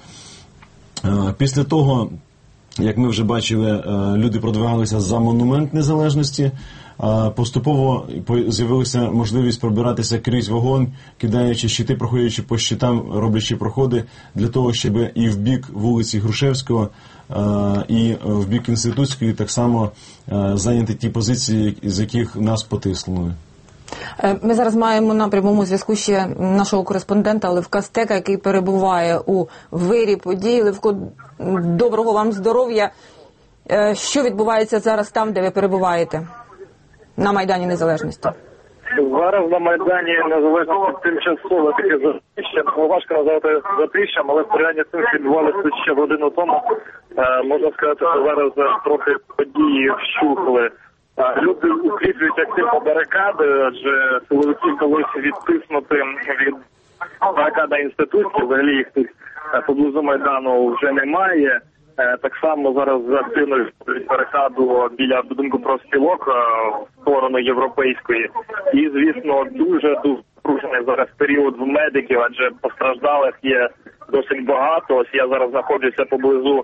Після того, як ми вже бачили, люди продвигалися за Монумент Незалежності, поступово з'явилася можливість пробиратися крізь вогонь, кидаючи щити, проходячи по щитам, роблячи проходи, для того, щоб і в бік вулиці Грушевського, і в бік Інститутської так само зайняти ті позиції, з яких нас потиснули. Ми зараз маємо на прямому зв'язку ще нашого кореспондента Левка Стека, який перебуває у вирі подій. Левко, доброго вам здоров'я. Що відбувається зараз там, де ви перебуваєте? На Майдані Незалежності. Зараз на Майдані Незалежності тимчасово таке затища. Важко назвати затищем, але в порівнянні з тим, що відбувалося ще годину тому, можна сказати, що зараз трохи події вщухли. Люди укріплюють активно барикади, адже силовиків вдалося відтиснути від барикади Інститутської, взагалі їх тут поблизу Майдану вже немає. Так само зараз активно барикаду біля будинку профспілок в сторону європейської. І, звісно, дуже напружений зараз період в медиків, адже постраждалих є досить багато. Ось я зараз знаходжуся поблизу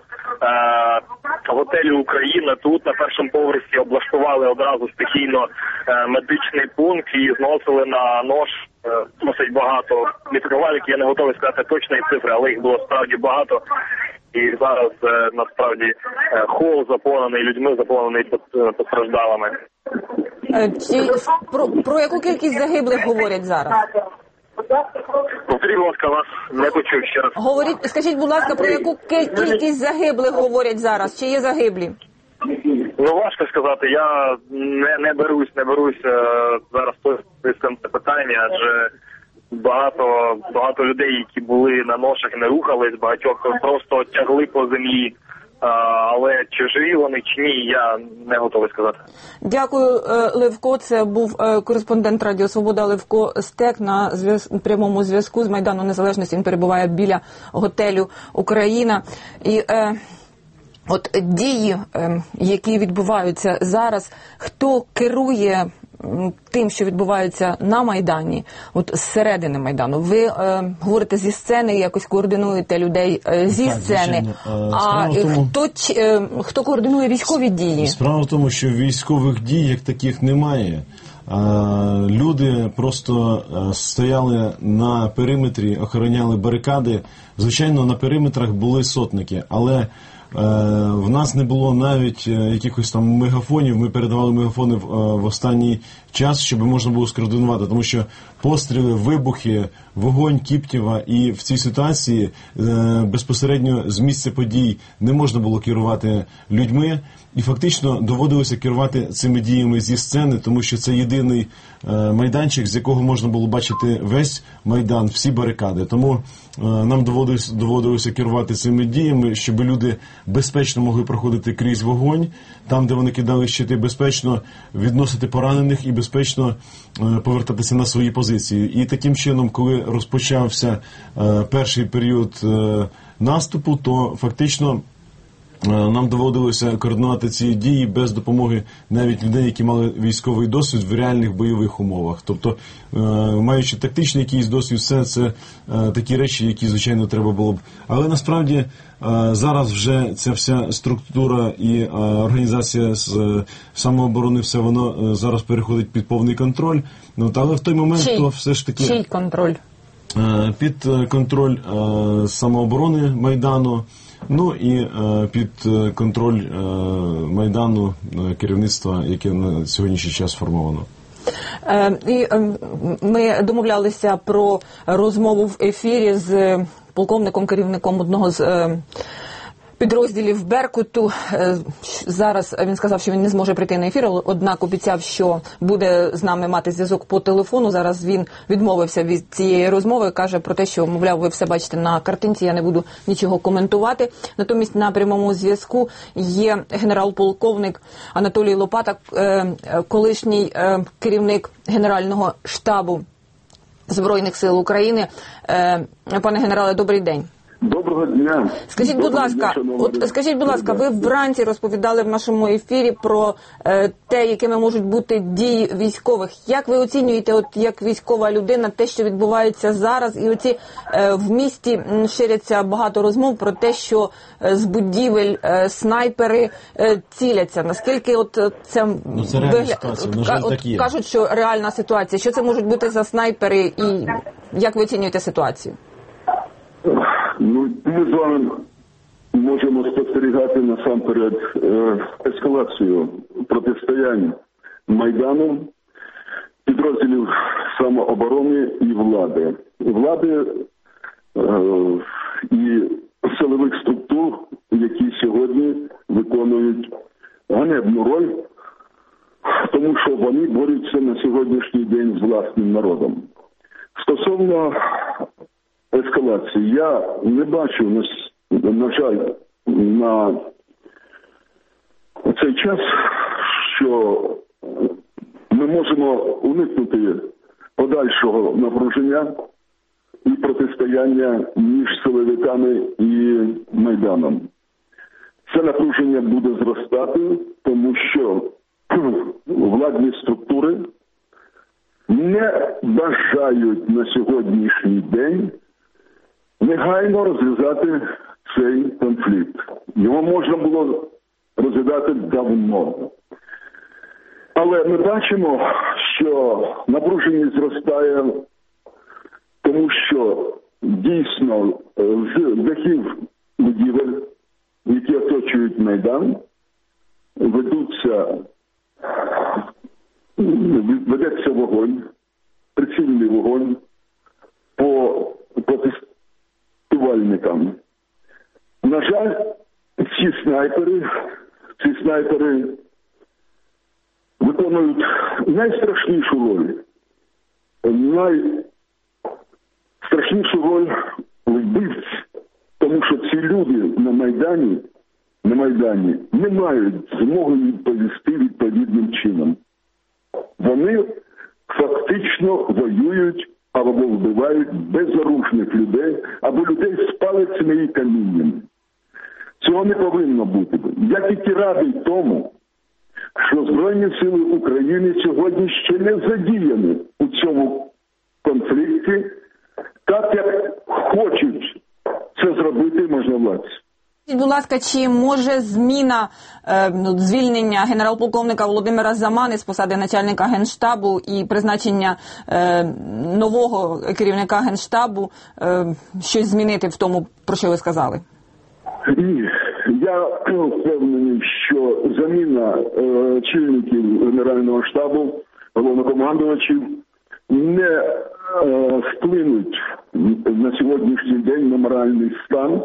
готелю «Україна». Тут на першому поверсі облаштували одразу стихійно медичний пункт і зносили на нож досить багато мітингувальників. Я не готовий сказати точної цифри, але їх було справді багато. І зараз насправді хол заповнений людьми, заповнений постраждалими. Про яку кількість загиблих говорять зараз? Повторіть, будь ласка, вас не почув ще раз. Скажіть, будь ласка, про яку кількість загиблих говорять зараз? Чи є загиблі? Важко сказати. Я не берусь зараз це питання, адже багато людей, які були на ношах, не рухались, багатьох просто тягли по землі. але чи живі вони, чи ні, я не готовий сказати. Дякую, Левко. Це був кореспондент Радіо Свобода Левко Стек на прямому зв'язку з Майдану Незалежності. Він перебуває біля готелю «Україна». І от дії, які відбуваються зараз, хто керує тим, що відбувається на Майдані, от зсередини Майдану? Ви говорите зі сцени, якось координуєте людей зі сцени. А хто координує військові дії? Справа в тому, що військових дій як таких немає. Люди просто стояли на периметрі, охороняли барикади. Звичайно, на периметрах були сотники, але в нас не було навіть якихось там мегафонів, ми передавали мегафони в останній час, щоб можна було скоординувати, тому що постріли, вибухи, вогонь Кіптєва, і в цій ситуації безпосередньо з місця подій не можна було керувати людьми, і фактично доводилося керувати цими діями зі сцени, тому що це єдиний майданчик, з якого можна було бачити весь Майдан, всі барикади. Тому нам доводилося керувати цими діями, щоб люди безпечно могли проходити крізь вогонь, там, де вони кидали щити, безпечно відносити поранених і безпечно повертатися на свої позиції. І таким чином, коли розпочався перший період наступу, то фактично нам доводилося координувати ці дії без допомоги навіть людей, які мали військовий досвід в реальних бойових умовах. Тобто, маючи тактичний якийсь досвід, все це такі речі, які, звичайно, треба було б. Але насправді зараз вже ця вся структура і організація з самооборони, все воно зараз переходить під повний контроль. Але в той момент, то все ж таки... Чий контроль? Під контроль самооборони Майдану, ну і під контроль Майдану керівництва, яке на сьогоднішній час сформовано. І ми домовлялися про розмову в ефірі з полковником, керівником одного з підрозділів Беркуту. Зараз він сказав, що він не зможе прийти на ефір, однак обіцяв, що буде з нами мати зв'язок по телефону. Зараз він відмовився від цієї розмови, каже про те, що, мовляв, ви все бачите на картинці, я не буду нічого коментувати. Натомість на прямому зв'язку є генерал-полковник Анатолій Лопата, колишній керівник Генерального штабу Збройних сил України. Пане генерале, добрий день. Доброго дня. Скажіть, будь ласка, ви вранці розповідали в нашому ефірі про те, якими можуть бути дії військових. Як ви оцінюєте, от як військова людина, те, що відбувається зараз, і оці в місті ширяться багато розмов про те, що з будівель снайпери ціляться. Наскільки от це кажуть, що реальна ситуація? Що це можуть бути за снайпери і як ви оцінюєте ситуацію? Ну, ми з вами можемо спостерігати насамперед ескалацію протистоянь Майдану, підрозділів самооборони і влади. Влади і силових структур, які сьогодні виконують ганебну роль, тому що вони борються на сьогоднішній день з власним народом. Стосовно ескалації, я не бачу, на жаль, на цей час, що ми можемо уникнути подальшого напруження і протистояння між силовиками і Майданом. Це напруження буде зростати, тому що владні структури не бажають на сьогоднішній день негайно розв'язати цей конфлікт. Його можна було розв'язати давно. Але ми бачимо, що напруженість зростає, тому що дійсно з дахів будівель, які оточують Майдан, ведеться вогонь, прицільний вогонь по протестувальникам. На жаль, ці снайпери виконують найстрашнішу роль. Найстрашнішу роль вбивць, тому що ці люди на Майдані на Майдані не мають змоги відповісти відповідним чином. Вони фактично воюють або вбивають безоружних людей, або людей з палицями і камінням. Цього не повинно бути. Я тільки радий тому, що Збройні сили України сьогодні ще не задіяні у цьому конфлікті, так як хочуть це зробити можновладці. Будь ласка, чи може зміна, звільнення генерал-полковника Володимира Замани з посади начальника Генштабу і призначення нового керівника Генштабу щось змінити в тому, про що ви сказали? Ні. Я впевнений, що заміна очільників Генерального штабу, головнокомандувачів не вплинуть на сьогоднішній день на моральний стан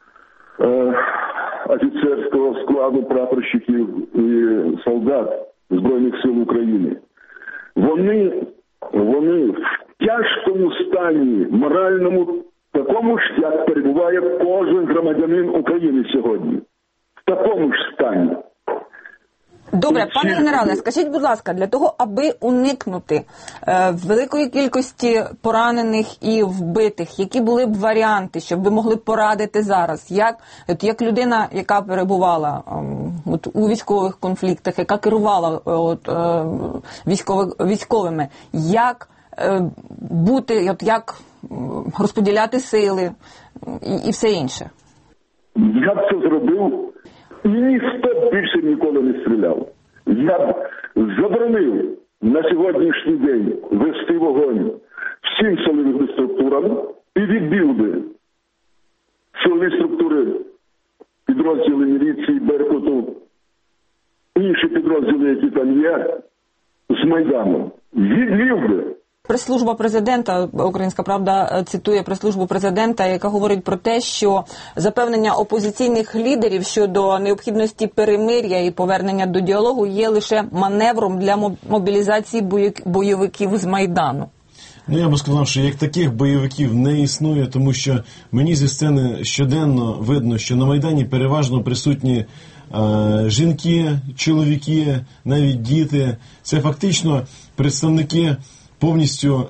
офіцерського складу, прапорщиків і солдат Збройних сил України. Вони в тяжкому стані, моральному, такому ж, як перебуває кожен громадянин України сьогодні. В такому ж стані. Добре, пане генерале, скажіть, будь ласка, для того, аби уникнути великої кількості поранених і вбитих, які були б варіанти, щоб ви могли порадити зараз, як людина, яка перебувала у військових конфліктах, яка керувала військовими, як бути, як розподіляти сили і все інше? Я б це зробив, і ніхто більше ніколи не стріляв. Я б заборонив на сьогоднішній день вести вогонь всім силовим структурам і відбив би силові структури, підрозділи міліції, Беркуту, інші підрозділи, які там є, з Майдану. Відбив би. Прес-служба президента, Українська Правда цитує прес-службу президента, яка говорить про те, що запевнення опозиційних лідерів щодо необхідності перемир'я і повернення до діалогу є лише маневром для мобілізації бойовиків з Майдану. Ну, я би сказав, що як таких бойовиків не існує, тому що мені зі сцени щоденно видно, що на Майдані переважно присутні жінки, чоловіки, навіть діти. Це фактично представники повністю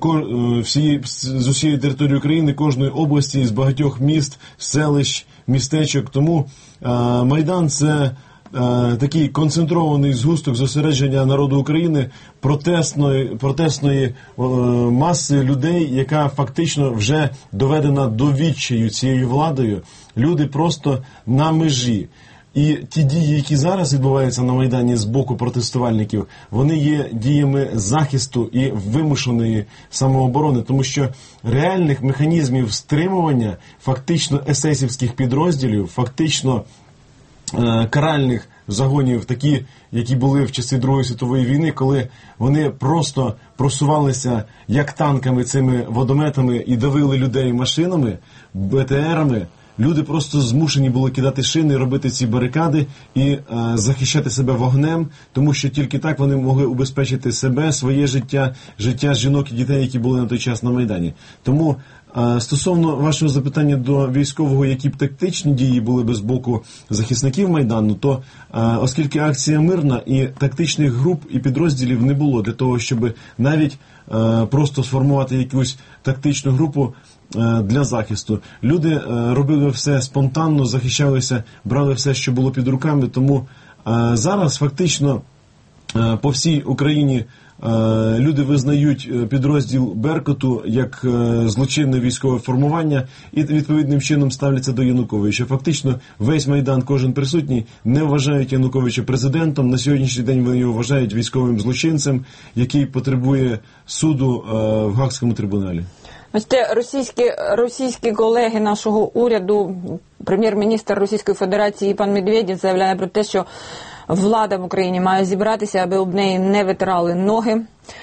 з усієї території України, кожної області, з багатьох міст, селищ, містечок. Тому Майдан – це такий концентрований згусток зосередження народу України, протестної маси людей, яка фактично вже доведена до відчаю цією владою. Люди просто на межі. І ті дії, які зараз відбуваються на Майдані з боку протестувальників, вони є діями захисту і вимушеної самооборони, тому що реальних механізмів стримування фактично есесівських підрозділів, фактично каральних загонів, такі, які були в часи Другої світової війни, коли вони просто просувалися як танками цими водометами і давили людей машинами, БТРами. Люди просто змушені були кидати шини, робити ці барикади і захищати себе вогнем, тому що тільки так вони могли убезпечити себе, своє життя, життя жінок і дітей, які були на той час на Майдані. Тому стосовно вашого запитання до військового, які б тактичні дії були би з боку захисників Майдану, то оскільки акція мирна і тактичних груп і підрозділів не було для того, щоб навіть просто сформувати якусь тактичну групу для захисту. Люди робили все спонтанно, захищалися, брали все, що було під руками, тому зараз фактично по всій Україні люди визнають підрозділ Беркуту як злочинне військове формування і відповідним чином ставляться до Януковича. Фактично весь Майдан, кожен присутній, не вважають Януковича президентом. На сьогоднішній день вони його вважають військовим злочинцем, який потребує суду в Гаазькому трибуналі. Ось те російські колеги нашого уряду, прем'єр-міністр Російської Федерації пан Медведєв заявляє про те, що влада в Україні має зібратися, аби об неї не витирали ноги.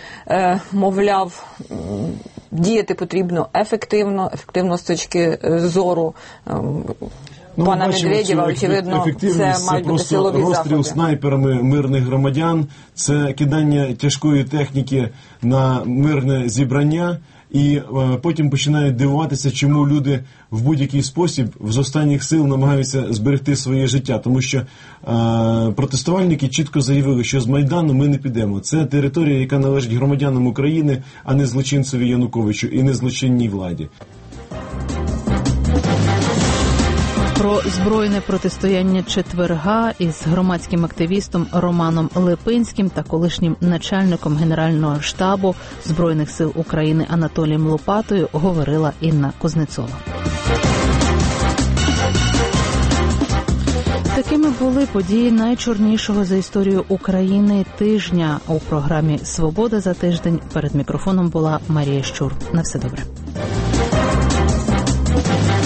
Мовляв, діяти потрібно ефективно з точки зору пана Медведєва, очевидно, це мають бути силові заходи. Розстріл снайперами мирних громадян, це кидання тяжкої техніки на мирне зібрання. і потім починають дивуватися, чому люди в будь-який спосіб з останніх сил намагаються зберегти своє життя. Тому що протестувальники чітко заявили, що з Майдану ми не підемо. Це територія, яка належить громадянам України, а не злочинцеві Януковичу і не злочинній владі. Про збройне протистояння четверга із громадським активістом Романом Липинським та колишнім начальником Генерального штабу Збройних сил України Анатолієм Лопатою говорила Інна Кузнецова. Такими були події найчорнішого за історію України тижня. У програмі «Свобода за тиждень» перед мікрофоном була Марія Щур. На все добре.